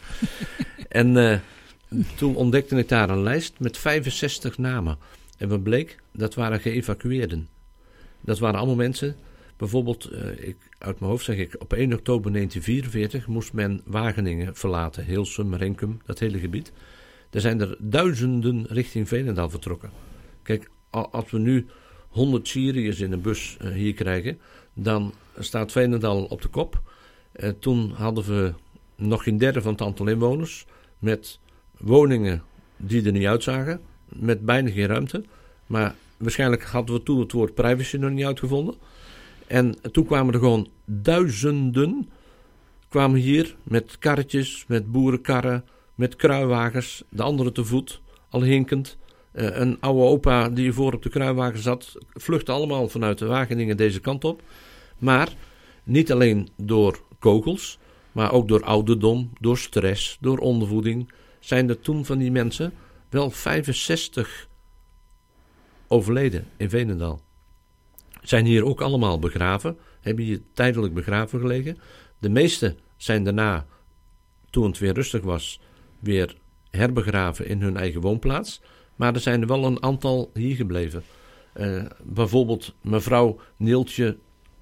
en uh, toen ontdekte ik daar een lijst met vijfenzestig namen. En wat bleek, dat waren geëvacueerden. Dat waren allemaal mensen, bijvoorbeeld, uh, ik, uit mijn hoofd zeg ik, op één oktober negentien vierenveertig moest men Wageningen verlaten. Hilsum, Renkum, dat hele gebied. Er zijn er duizenden richting Veenendaal vertrokken. Kijk, als we nu honderd Syriërs in een bus uh, hier krijgen, dan staat Veenendaal op de kop. Uh, toen hadden we nog geen derde van het aantal inwoners, met woningen die er niet uitzagen, met bijna geen ruimte. Maar waarschijnlijk hadden we toen het woord privacy nog niet uitgevonden. En toen kwamen er gewoon duizenden, kwamen hier met karretjes, met boerenkarren, met kruiwagens, de anderen te voet, al hinkend. Uh, een oude opa die voor op de kruiwagen zat, vluchtte allemaal vanuit de Wageningen deze kant op. Maar niet alleen door kogels, maar ook door ouderdom, door stress, door ondervoeding, zijn er toen van die mensen wel vijfenzestig overleden in Veenendaal. Zijn hier ook allemaal begraven, hebben hier tijdelijk begraven gelegen. De meeste zijn daarna, toen het weer rustig was, weer herbegraven in hun eigen woonplaats. Maar er zijn er wel een aantal hier gebleven. Uh, bijvoorbeeld mevrouw Neeltje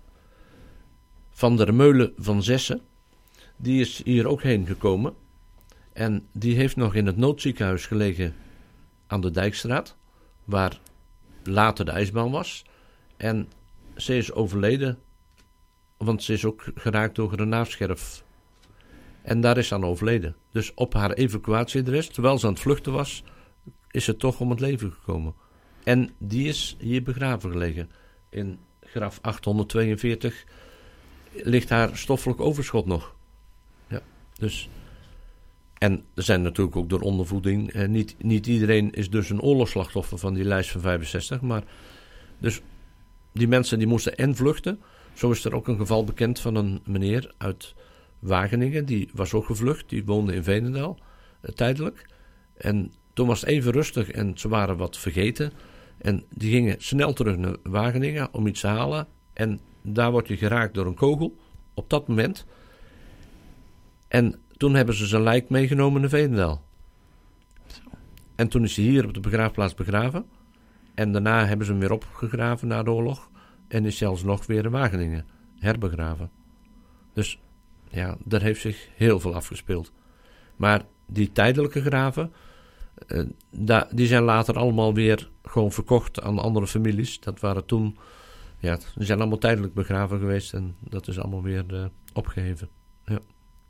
van der Meulen van Zessen. Die is hier ook heen gekomen. En die heeft nog in het noodziekenhuis gelegen aan de Dijkstraat, waar later de ijsbaan was. En ze is overleden, want ze is ook geraakt door granaafscherf. En daar is ze aan overleden. Dus op haar evacuatieadres, terwijl ze aan het vluchten was, is ze toch om het leven gekomen. En die is hier begraven gelegen. In graf achthonderdtweeënveertig ligt haar stoffelijk overschot nog. Ja, dus. En er zijn natuurlijk ook door ondervoeding. Eh, niet, niet iedereen is dus een oorlogsslachtoffer van die lijst van vijfenzestig. Maar dus die mensen die moesten en vluchten. Zo is er ook een geval bekend van een meneer uit Wageningen. Die was ook gevlucht. Die woonde in Veenendaal. Eh, tijdelijk. En toen was het even rustig en ze waren wat vergeten. En die gingen snel terug naar Wageningen om iets te halen. En daar word je geraakt door een kogel. Op dat moment. En toen hebben ze zijn lijk meegenomen naar Veenendaal. En toen is hij hier op de begraafplaats begraven. En daarna hebben ze hem weer opgegraven na de oorlog. En is zelfs nog weer in Wageningen herbegraven. Dus ja, daar heeft zich heel veel afgespeeld. Maar die tijdelijke graven, uh, da- die zijn later allemaal weer gewoon verkocht aan andere families. Dat waren toen, ja, die zijn allemaal tijdelijk begraven geweest. En dat is allemaal weer uh, opgeheven. Ja.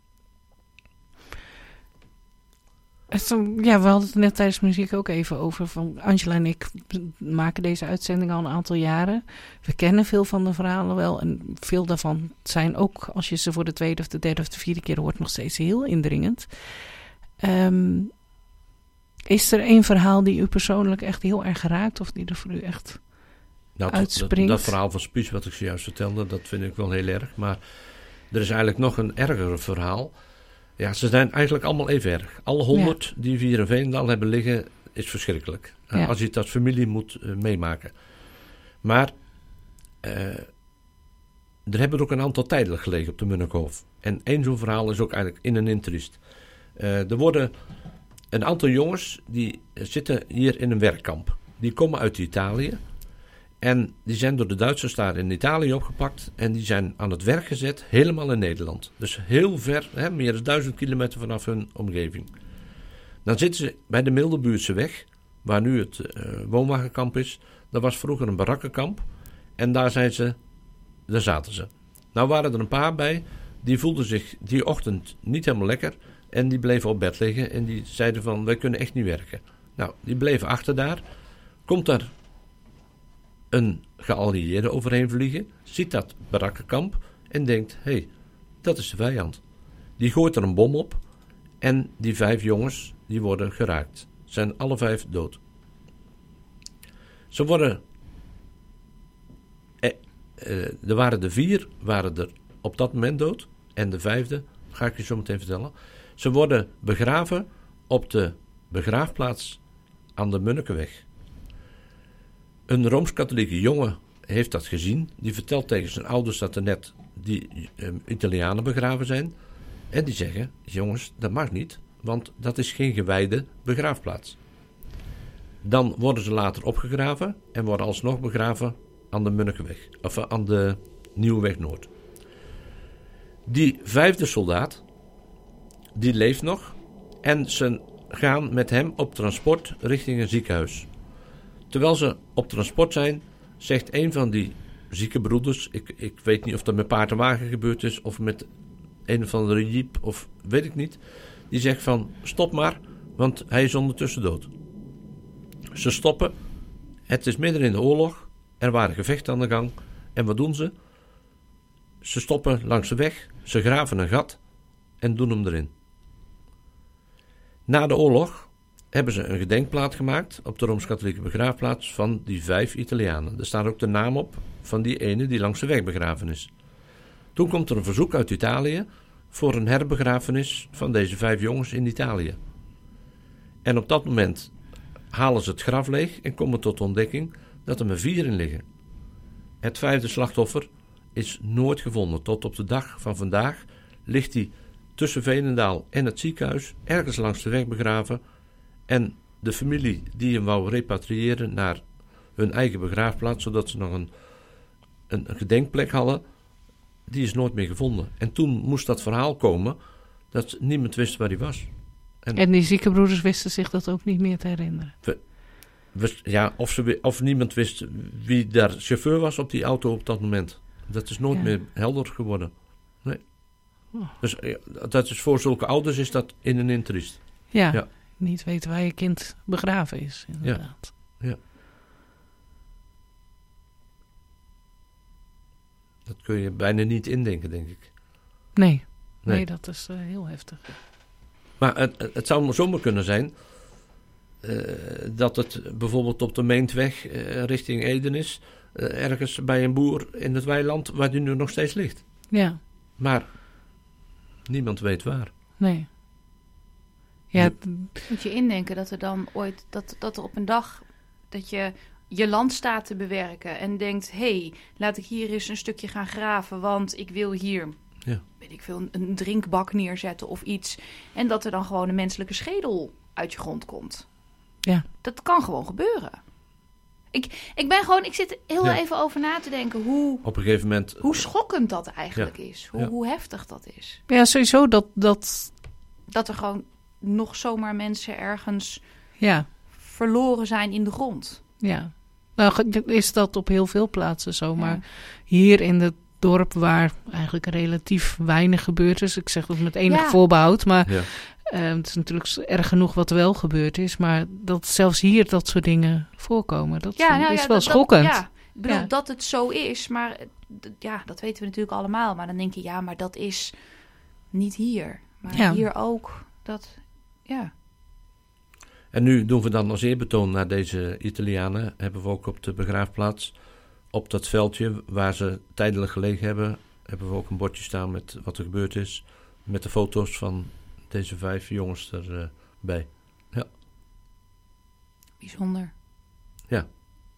Ja, we hadden het net tijdens muziek ook even over. Van Angela en ik maken deze uitzending al een aantal jaren. We kennen veel van de verhalen wel. En veel daarvan zijn ook, als je ze voor de tweede of de derde of de vierde keer hoort, nog steeds heel indringend. Um, is er één verhaal die u persoonlijk echt heel erg raakt? Of die er voor u echt nou, uitspringt? Dat, dat verhaal van Spies wat ik zojuist vertelde, dat vind ik wel heel erg. Maar er is eigenlijk nog een erger verhaal. Ja, ze zijn eigenlijk allemaal even erg. Alle honderd ja. die we hier in Veenendaal hebben liggen, is verschrikkelijk. Ja. Als je het als familie moet uh, meemaken. Maar uh, er hebben er ook een aantal tijdelijk gelegen op de Munnekenhof. En één zo'n verhaal is ook eigenlijk in een intriest. Uh, er worden een aantal jongens die zitten hier in een werkkamp. Die komen uit Italië. En die zijn door de Duitsers daar in Italië opgepakt. En die zijn aan het werk gezet, helemaal in Nederland. Dus heel ver, hè, meer dan duizend kilometer vanaf hun omgeving. Dan zitten ze bij de Mildenbuurtse weg, waar nu het uh, woonwagenkamp is. Dat was vroeger een barakkenkamp. En daar, zijn ze, daar zaten ze. Nou waren er een paar bij. Die voelden zich die ochtend niet helemaal lekker. En die bleven op bed liggen. En die zeiden van, wij kunnen echt niet werken. Nou, die bleven achter daar. Komt daar een geallieerde overheen vliegen. Ziet dat barakkenkamp. En denkt, hé, hey, dat is de vijand. Die gooit er een bom op. En die vijf jongens, die worden geraakt. Zijn alle vijf dood. Ze worden... Eh, eh, er waren de vier, waren er op dat moment dood. En de vijfde, ga ik je zo meteen vertellen. Ze worden begraven op de begraafplaats aan de Munnikenweg. Een Rooms-Katholieke jongen heeft dat gezien. Die vertelt tegen zijn ouders dat er net die uh, Italianen begraven zijn. En die zeggen, jongens, dat mag niet. Want dat is geen gewijde begraafplaats. Dan worden ze later opgegraven en worden alsnog begraven aan de Munnikenweg. Of aan de Nieuweweg Noord. Die vijfde soldaat, die leeft nog. En ze gaan met hem op transport richting een ziekenhuis. Terwijl ze op transport zijn, zegt een van die zieke broeders... Ik, ik weet niet of dat met paard en wagen gebeurd is... of met een of andere jeep, of weet ik niet. Die zegt van, stop maar, want hij is ondertussen dood. Ze stoppen. Het is midden in de oorlog. Er waren gevechten aan de gang. En wat doen ze? Ze stoppen langs de weg. Ze graven een gat en doen hem erin. Na de oorlog hebben ze een gedenkplaat gemaakt op de Rooms-Katholieke begraafplaats van die vijf Italianen. Er staat ook de naam op van die ene die langs de weg begraven is. Toen komt er een verzoek uit Italië voor een herbegrafenis van deze vijf jongens in Italië. En op dat moment halen ze het graf leeg en komen tot de ontdekking dat er maar vier in liggen. Het vijfde slachtoffer is nooit gevonden. Tot op de dag van vandaag ligt hij tussen Veenendaal en het ziekenhuis ergens langs de weg begraven. En de familie die hem wou repatriëren naar hun eigen begraafplaats, zodat ze nog een, een, een gedenkplek hadden, die is nooit meer gevonden. En toen moest dat verhaal komen dat niemand wist waar hij was. En, en die zieke broeders wisten zich dat ook niet meer te herinneren. We, we, ja, of, ze, of niemand wist wie daar chauffeur was op die auto op dat moment. Dat is nooit ja. meer helder geworden. Nee. Oh. Dus ja, dat is voor zulke ouders is dat in en in triest. Ja, ja, niet weten waar je kind begraven is, inderdaad. Ja. ja. Dat kun je bijna niet indenken, denk ik. Nee, nee, nee dat is uh, heel heftig. Maar het, het zou zomaar kunnen zijn uh, dat het bijvoorbeeld op de Meentweg uh, richting Eden is. Uh, ergens bij een boer in het weiland waar die nu nog steeds ligt. Ja. Maar niemand weet waar. Nee. Ja, moet je indenken dat er dan ooit, dat, dat er op een dag dat je je land staat te bewerken en denkt, hé, hey, laat ik hier eens een stukje gaan graven, want ik wil hier, ja. weet ik veel, een drinkbak neerzetten of iets. En dat er dan gewoon een menselijke schedel uit je grond komt. Ja. Dat kan gewoon gebeuren. Ik, ik ben gewoon, ik zit er heel ja. even over na te denken hoe, op een gegeven moment, hoe schokkend dat eigenlijk ja. is. Hoe, ja. hoe heftig dat is. Ja, sowieso dat, dat... Dat er gewoon nog zomaar mensen ergens ja. verloren zijn in de grond. Ja, nou is dat op heel veel plaatsen zo. Maar ja. hier in het dorp waar eigenlijk relatief weinig gebeurd is. Ik zeg dat met enig ja. voorbehoud, maar ja. uh, het is natuurlijk erg genoeg wat wel gebeurd is. Maar dat zelfs hier dat soort dingen voorkomen, dat ja, nou, is ja, wel dat, schokkend. Dat, ja. Ik bedoel, ja. dat het zo is, maar d- ja, dat weten we natuurlijk allemaal. Maar dan denk je, ja, maar dat is niet hier. Maar ja. hier ook, dat, ja... En nu doen we dan als eerbetoon naar deze Italianen. Hebben we ook op de begraafplaats, op dat veldje waar ze tijdelijk gelegen hebben, hebben we ook een bordje staan met wat er gebeurd is. Met de foto's van deze vijf jongens erbij. Ja. Bijzonder. Ja.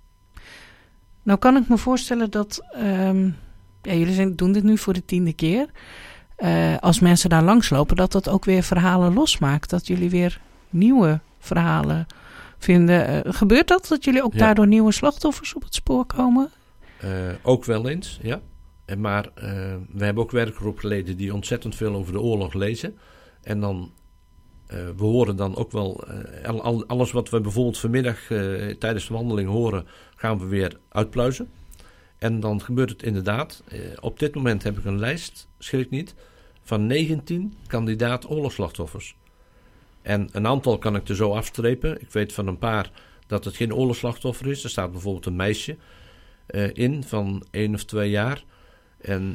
Nou kan ik me voorstellen dat, um, ja, jullie zijn, doen dit nu voor de tiende keer. Uh, als mensen daar langslopen, dat dat ook weer verhalen losmaakt. Dat jullie weer nieuwe verhalen vinden. Uh, gebeurt dat? Dat jullie ook ja. daardoor nieuwe slachtoffers op het spoor komen? Uh, ook wel eens, ja. En maar uh, we hebben ook werkgroepleden die ontzettend veel over de oorlog lezen. En dan uh, we horen dan ook wel, uh, al, alles wat we bijvoorbeeld vanmiddag uh, tijdens de wandeling horen, gaan we weer uitpluizen. En dan gebeurt het inderdaad. Uh, op dit moment heb ik een lijst, schrik niet, van negentien kandidaat oorlogsslachtoffers. En een aantal kan ik er zo afstrepen. Ik weet van een paar dat het geen oorlogsslachtoffer is. Er staat bijvoorbeeld een meisje uh, in van één of twee jaar. En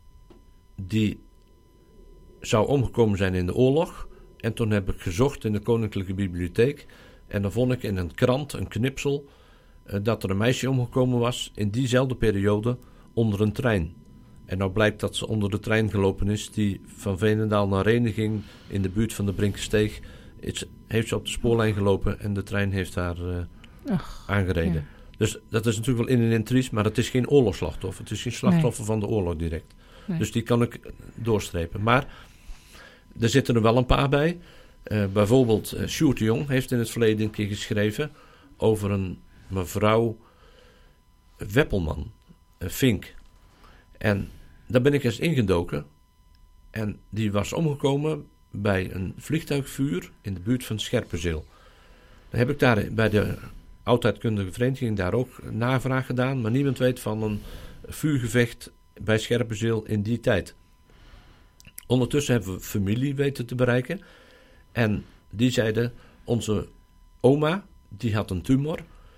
die zou omgekomen zijn in de oorlog. En toen heb ik gezocht in de Koninklijke Bibliotheek. En dan vond ik in een krant, een knipsel, uh, dat er een meisje omgekomen was in diezelfde periode onder een trein. En nou blijkt dat ze onder de trein gelopen is die van Veenendaal naar Renen ging in de buurt van de Brinkensteeg. Is, heeft ze op de spoorlijn gelopen en de trein heeft haar uh, Ach, aangereden. Ja. Dus dat is natuurlijk wel in en in triest, maar het is geen oorlogsslachtoffer. Het is geen slachtoffer nee. van de oorlog direct. Nee. Dus die kan ik doorstrepen. Maar er zitten er wel een paar bij. Uh, bijvoorbeeld uh, Sjoerd de Jong heeft in het verleden een keer geschreven over een mevrouw Weppelman, uh, Vink. En daar ben ik eens ingedoken. En die was omgekomen bij een vliegtuigvuur in de buurt van Scherpenzeel. Dan heb ik daar bij de oudheidkundige vereniging daar ook navraag gedaan, maar niemand weet van een vuurgevecht bij Scherpenzeel in die tijd. Ondertussen hebben we familie weten te bereiken. En die zeiden, onze oma, die had een tumor.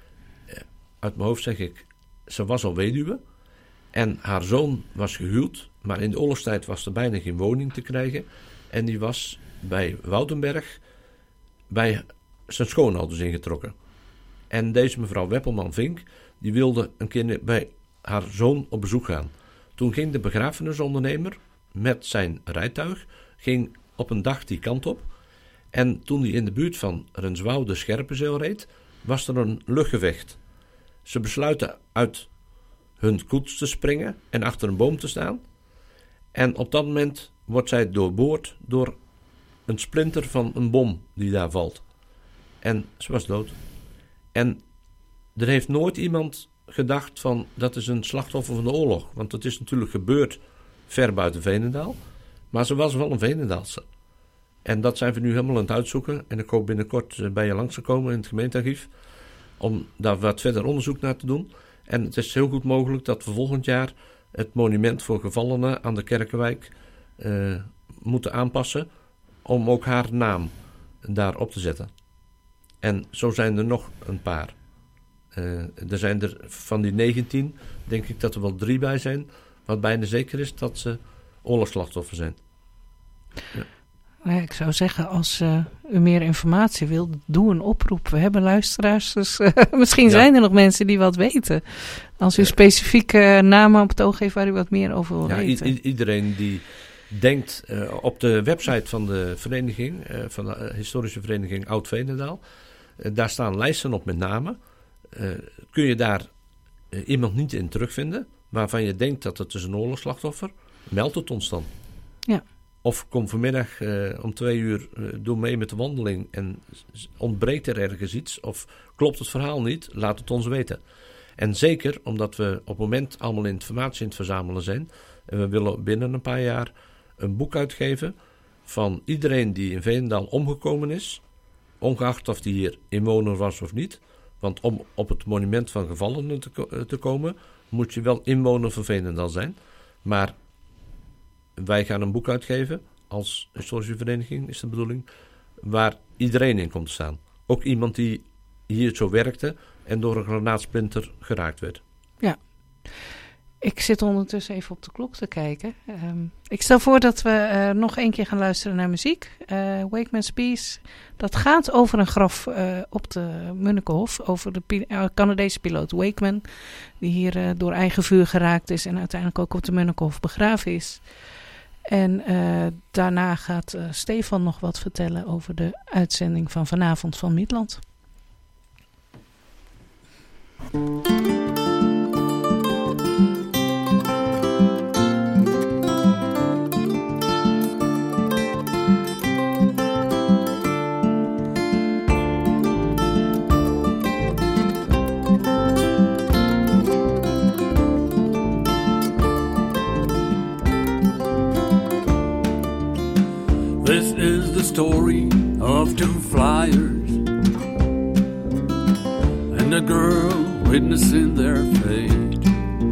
Uit mijn hoofd zeg ik, ze was al weduwe. En haar zoon was gehuwd, maar in de oorlogstijd was er bijna geen woning te krijgen. En die was bij Woudenberg bij zijn schoonouders ingetrokken. En deze mevrouw Weppelman-Vink, die wilde een keer bij haar zoon op bezoek gaan. Toen ging de begrafenisondernemer met zijn rijtuig, ging op een dag die kant op. En toen hij in de buurt van Renswoude Scherpenzeel reed, was er een luchtgevecht. Ze besluiten uit hun koets te springen en achter een boom te staan. En op dat moment wordt zij doorboord door een splinter van een bom die daar valt. En ze was dood. En er heeft nooit iemand gedacht van dat is een slachtoffer van de oorlog. Want het is natuurlijk gebeurd ver buiten Veenendaal. Maar ze was wel een Veenendaalse. En dat zijn we nu helemaal aan het uitzoeken. En ik hoop binnenkort bij je langs te komen in het gemeentearchief om daar wat verder onderzoek naar te doen. En het is heel goed mogelijk dat we volgend jaar het monument voor gevallenen aan de Kerkenwijk uh, moeten aanpassen om ook haar naam daar op te zetten. En zo zijn er nog een paar. Uh, er zijn er van die negentien, denk ik dat er wel drie bij zijn, wat bijna zeker is dat ze oorlogsslachtoffer zijn. Ja. Ja, ik zou zeggen, als uh, u meer informatie wilt, doe een oproep. We hebben luisteraars, dus uh, misschien ja. zijn er nog mensen die wat weten. Als u ja. specifieke namen op het oog heeft waar u wat meer over wil ja, weten. I- iedereen die denkt uh, op de website van de vereniging, uh, van de uh, historische vereniging Oud-Veenendaal, uh, daar staan lijsten op met namen. Uh, kun je daar uh, iemand niet in terugvinden, waarvan je denkt dat het is een oorlogsslachtoffer, meld het ons dan. Ja. Of kom vanmiddag uh, om twee uur, uh, doe mee met de wandeling en ontbreekt er ergens iets of klopt het verhaal niet, laat het ons weten. En zeker omdat we op het moment allemaal informatie in het verzamelen zijn en we willen binnen een paar jaar een boek uitgeven van iedereen die in Veenendaal omgekomen is, ongeacht of die hier inwoner was of niet. Want om op het monument van gevallenen te, ko- te komen, moet je wel inwoner van Veenendaal zijn. Maar wij gaan een boek uitgeven, als historische vereniging is de bedoeling, waar iedereen in komt te staan. Ook iemand die hier zo werkte en door een granaatsplinter geraakt werd. Ja, ik zit ondertussen even op de klok te kijken. Um, ik stel voor dat we uh, nog één keer gaan luisteren naar muziek. Uh, Wakeman's Peace, dat gaat over een graf uh, op de Munnekenhof, over de pi- uh, Canadese piloot Wakeman, die hier uh, door eigen vuur geraakt is en uiteindelijk ook op de Munnekenhof begraven is. En uh, daarna gaat uh, Stefan nog wat vertellen over de uitzending van vanavond van Midland. This is the story of two flyers and a girl witnessing their fate.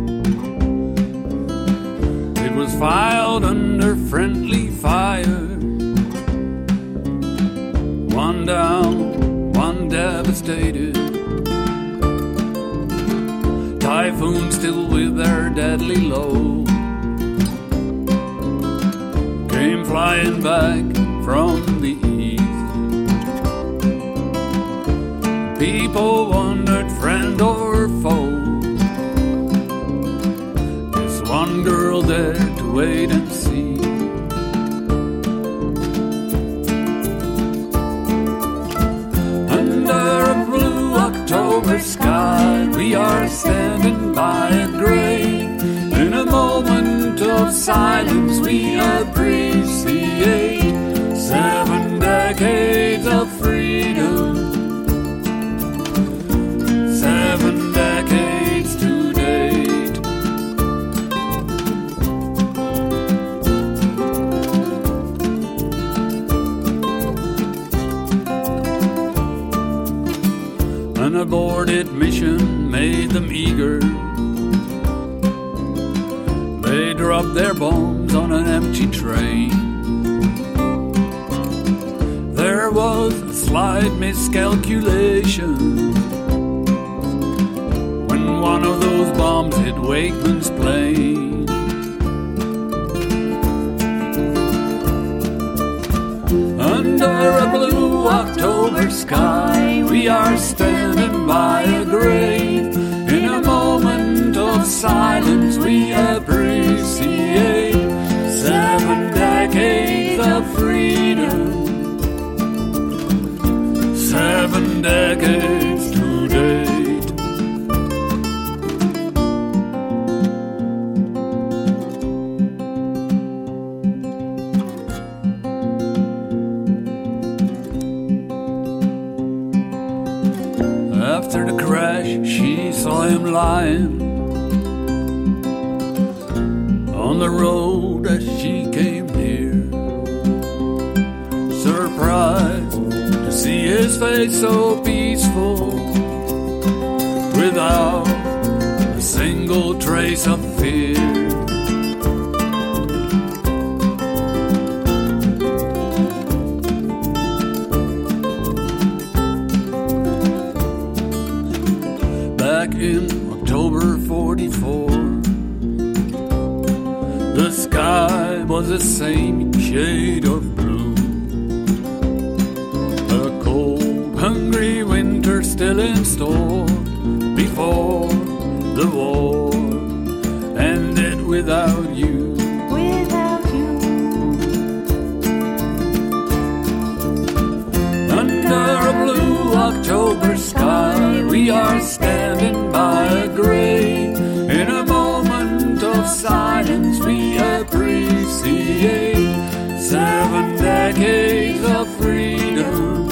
It was filed under friendly fire. One down, one devastated. Typhoon still with their deadly load came flying back from the east. People wondered, friend or foe. This one girl dared to wait and see. Under a blue October sky, we are standing by a grave. In a moment of silence, we appreciate seven decades of freedom. Seven decades to date. An aborted mission made them eager. They dropped their bombs on an empty train. There was a slight miscalculation when one of those bombs hit Wakeman's plane. Under a blue October sky, we are standing by a grave. In a moment of silence, we appreciate seven decades of freedom. Seven decades to date. After the crash, she saw him lying on the road as she came near. Surprised to see his face so peaceful, without a single trace of fear. Back in October forty-four, the sky was the same shade of blue. A cold, hungry winter still in store before the war ended without you. Without you. Under a blue October sky, we are standing by a grave. In a moment of silence, we appreciate seven decades of freedom.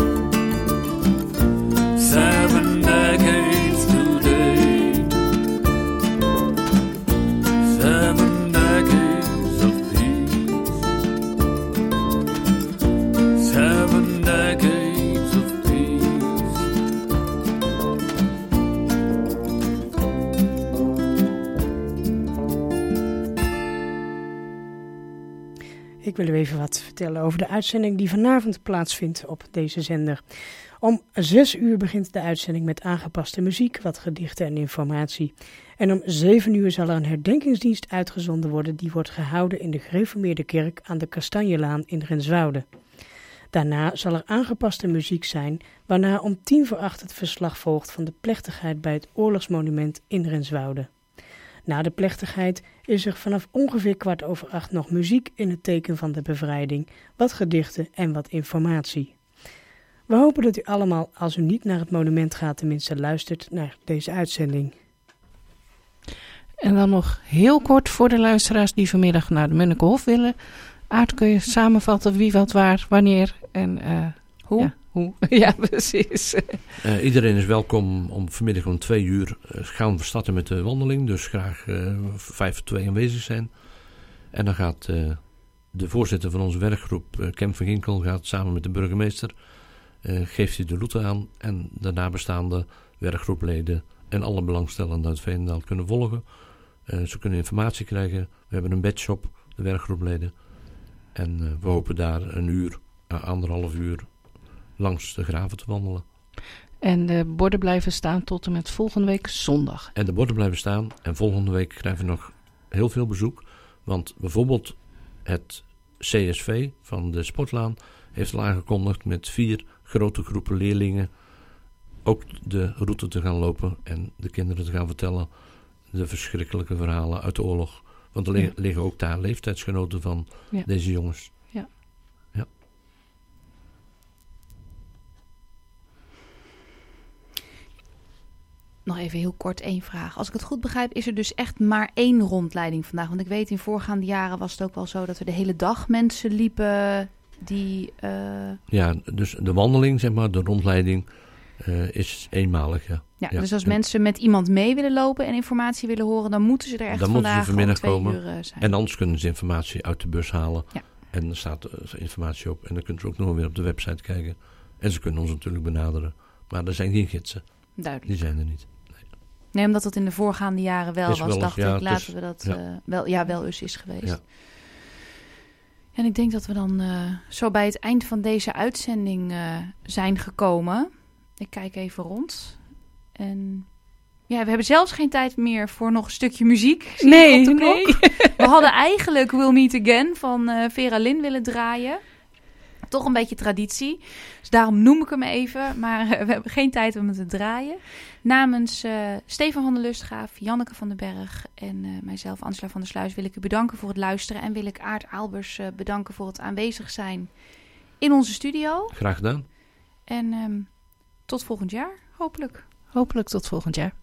Seven decades to date. Seven decades of peace. Seven decades of peace. Ik wil u even wat vertellen over de uitzending die vanavond plaatsvindt op deze zender. Om zes uur begint de uitzending met aangepaste muziek, wat gedichten en informatie. En om zeven uur zal er een herdenkingsdienst uitgezonden worden die wordt gehouden in de gereformeerde kerk aan de Kastanjelaan in Renswoude. Daarna zal er aangepaste muziek zijn, waarna om tien voor acht het verslag volgt van de plechtigheid bij het oorlogsmonument in Renswoude. Na de plechtigheid is er vanaf ongeveer kwart over acht nog muziek in het teken van de bevrijding, wat gedichten en wat informatie. We hopen dat u allemaal, als u niet naar het monument gaat, tenminste luistert naar deze uitzending. En dan nog heel kort voor de luisteraars die vanmiddag naar de Munnikenhof willen. Aart, kun je samenvatten wie, wat, waar, wanneer en uh, hoe? Ja, hoe? Ja, precies. Uh, iedereen is welkom om vanmiddag om twee uur uh, gaan we starten met de wandeling. Dus graag uh, vijf voor twee aanwezig zijn. En dan gaat uh, de voorzitter van onze werkgroep, uh, Kem van Ginkel, gaat samen met de burgemeester, uh, geeft hij de route aan en de nabestaande werkgroepleden en alle belangstellenden uit Veenendaal kunnen volgen. Uh, ze kunnen informatie krijgen. We hebben een badshop, de werkgroepleden. En uh, we hopen daar een uur, uh, anderhalf uur langs de graven te wandelen. En de borden blijven staan tot en met volgende week zondag. En de borden blijven staan. En volgende week krijgen we nog heel veel bezoek. Want bijvoorbeeld het C S V van de Sportlaan heeft al aangekondigd met vier grote groepen leerlingen ook de route te gaan lopen en de kinderen te gaan vertellen de verschrikkelijke verhalen uit de oorlog. Want er liggen, ja. liggen ook daar leeftijdsgenoten van ja. deze jongens. Ja. ja. Nog even heel kort één vraag. Als ik het goed begrijp, is er dus echt maar één rondleiding vandaag. Want ik weet, in voorgaande jaren was het ook wel zo dat we de hele dag mensen liepen die... Uh... Ja, dus de wandeling, zeg maar, de rondleiding uh, is eenmalig, ja. Ja, ja. Dus als ja. mensen met iemand mee willen lopen en informatie willen horen, dan moeten ze er echt dan vandaag om twee komen. uur uh, zijn. En anders kunnen ze informatie uit de bus halen. Ja. En er staat uh, informatie op. En dan kunnen ze ook nog weer op de website kijken. En ze kunnen ons natuurlijk benaderen. Maar er zijn geen gidsen. Duidelijk. Die zijn er niet. Nee, nee omdat het in de voorgaande jaren wel is was, wel dacht eens, ja, ik, laten is, we dat ja. Uh, wel, ja, wel eens is geweest. Ja. En ik denk dat we dan uh, zo bij het eind van deze uitzending uh, zijn gekomen. Ik kijk even rond. En ja, we hebben zelfs geen tijd meer voor nog een stukje muziek. Nee, nee. We hadden eigenlijk We'll Meet Again van uh, Vera Lynn willen draaien. Toch een beetje traditie. Dus daarom noem ik hem even. Maar uh, we hebben geen tijd om het te draaien. Namens uh, Stefan van der Lustgraaf, Janneke van den Berg en uh, mijzelf, Angela van der Sluis, wil ik u bedanken voor het luisteren. En wil ik Aart Aalbers uh, bedanken voor het aanwezig zijn in onze studio. Graag gedaan. En um, tot volgend jaar, hopelijk. Hopelijk tot volgend jaar.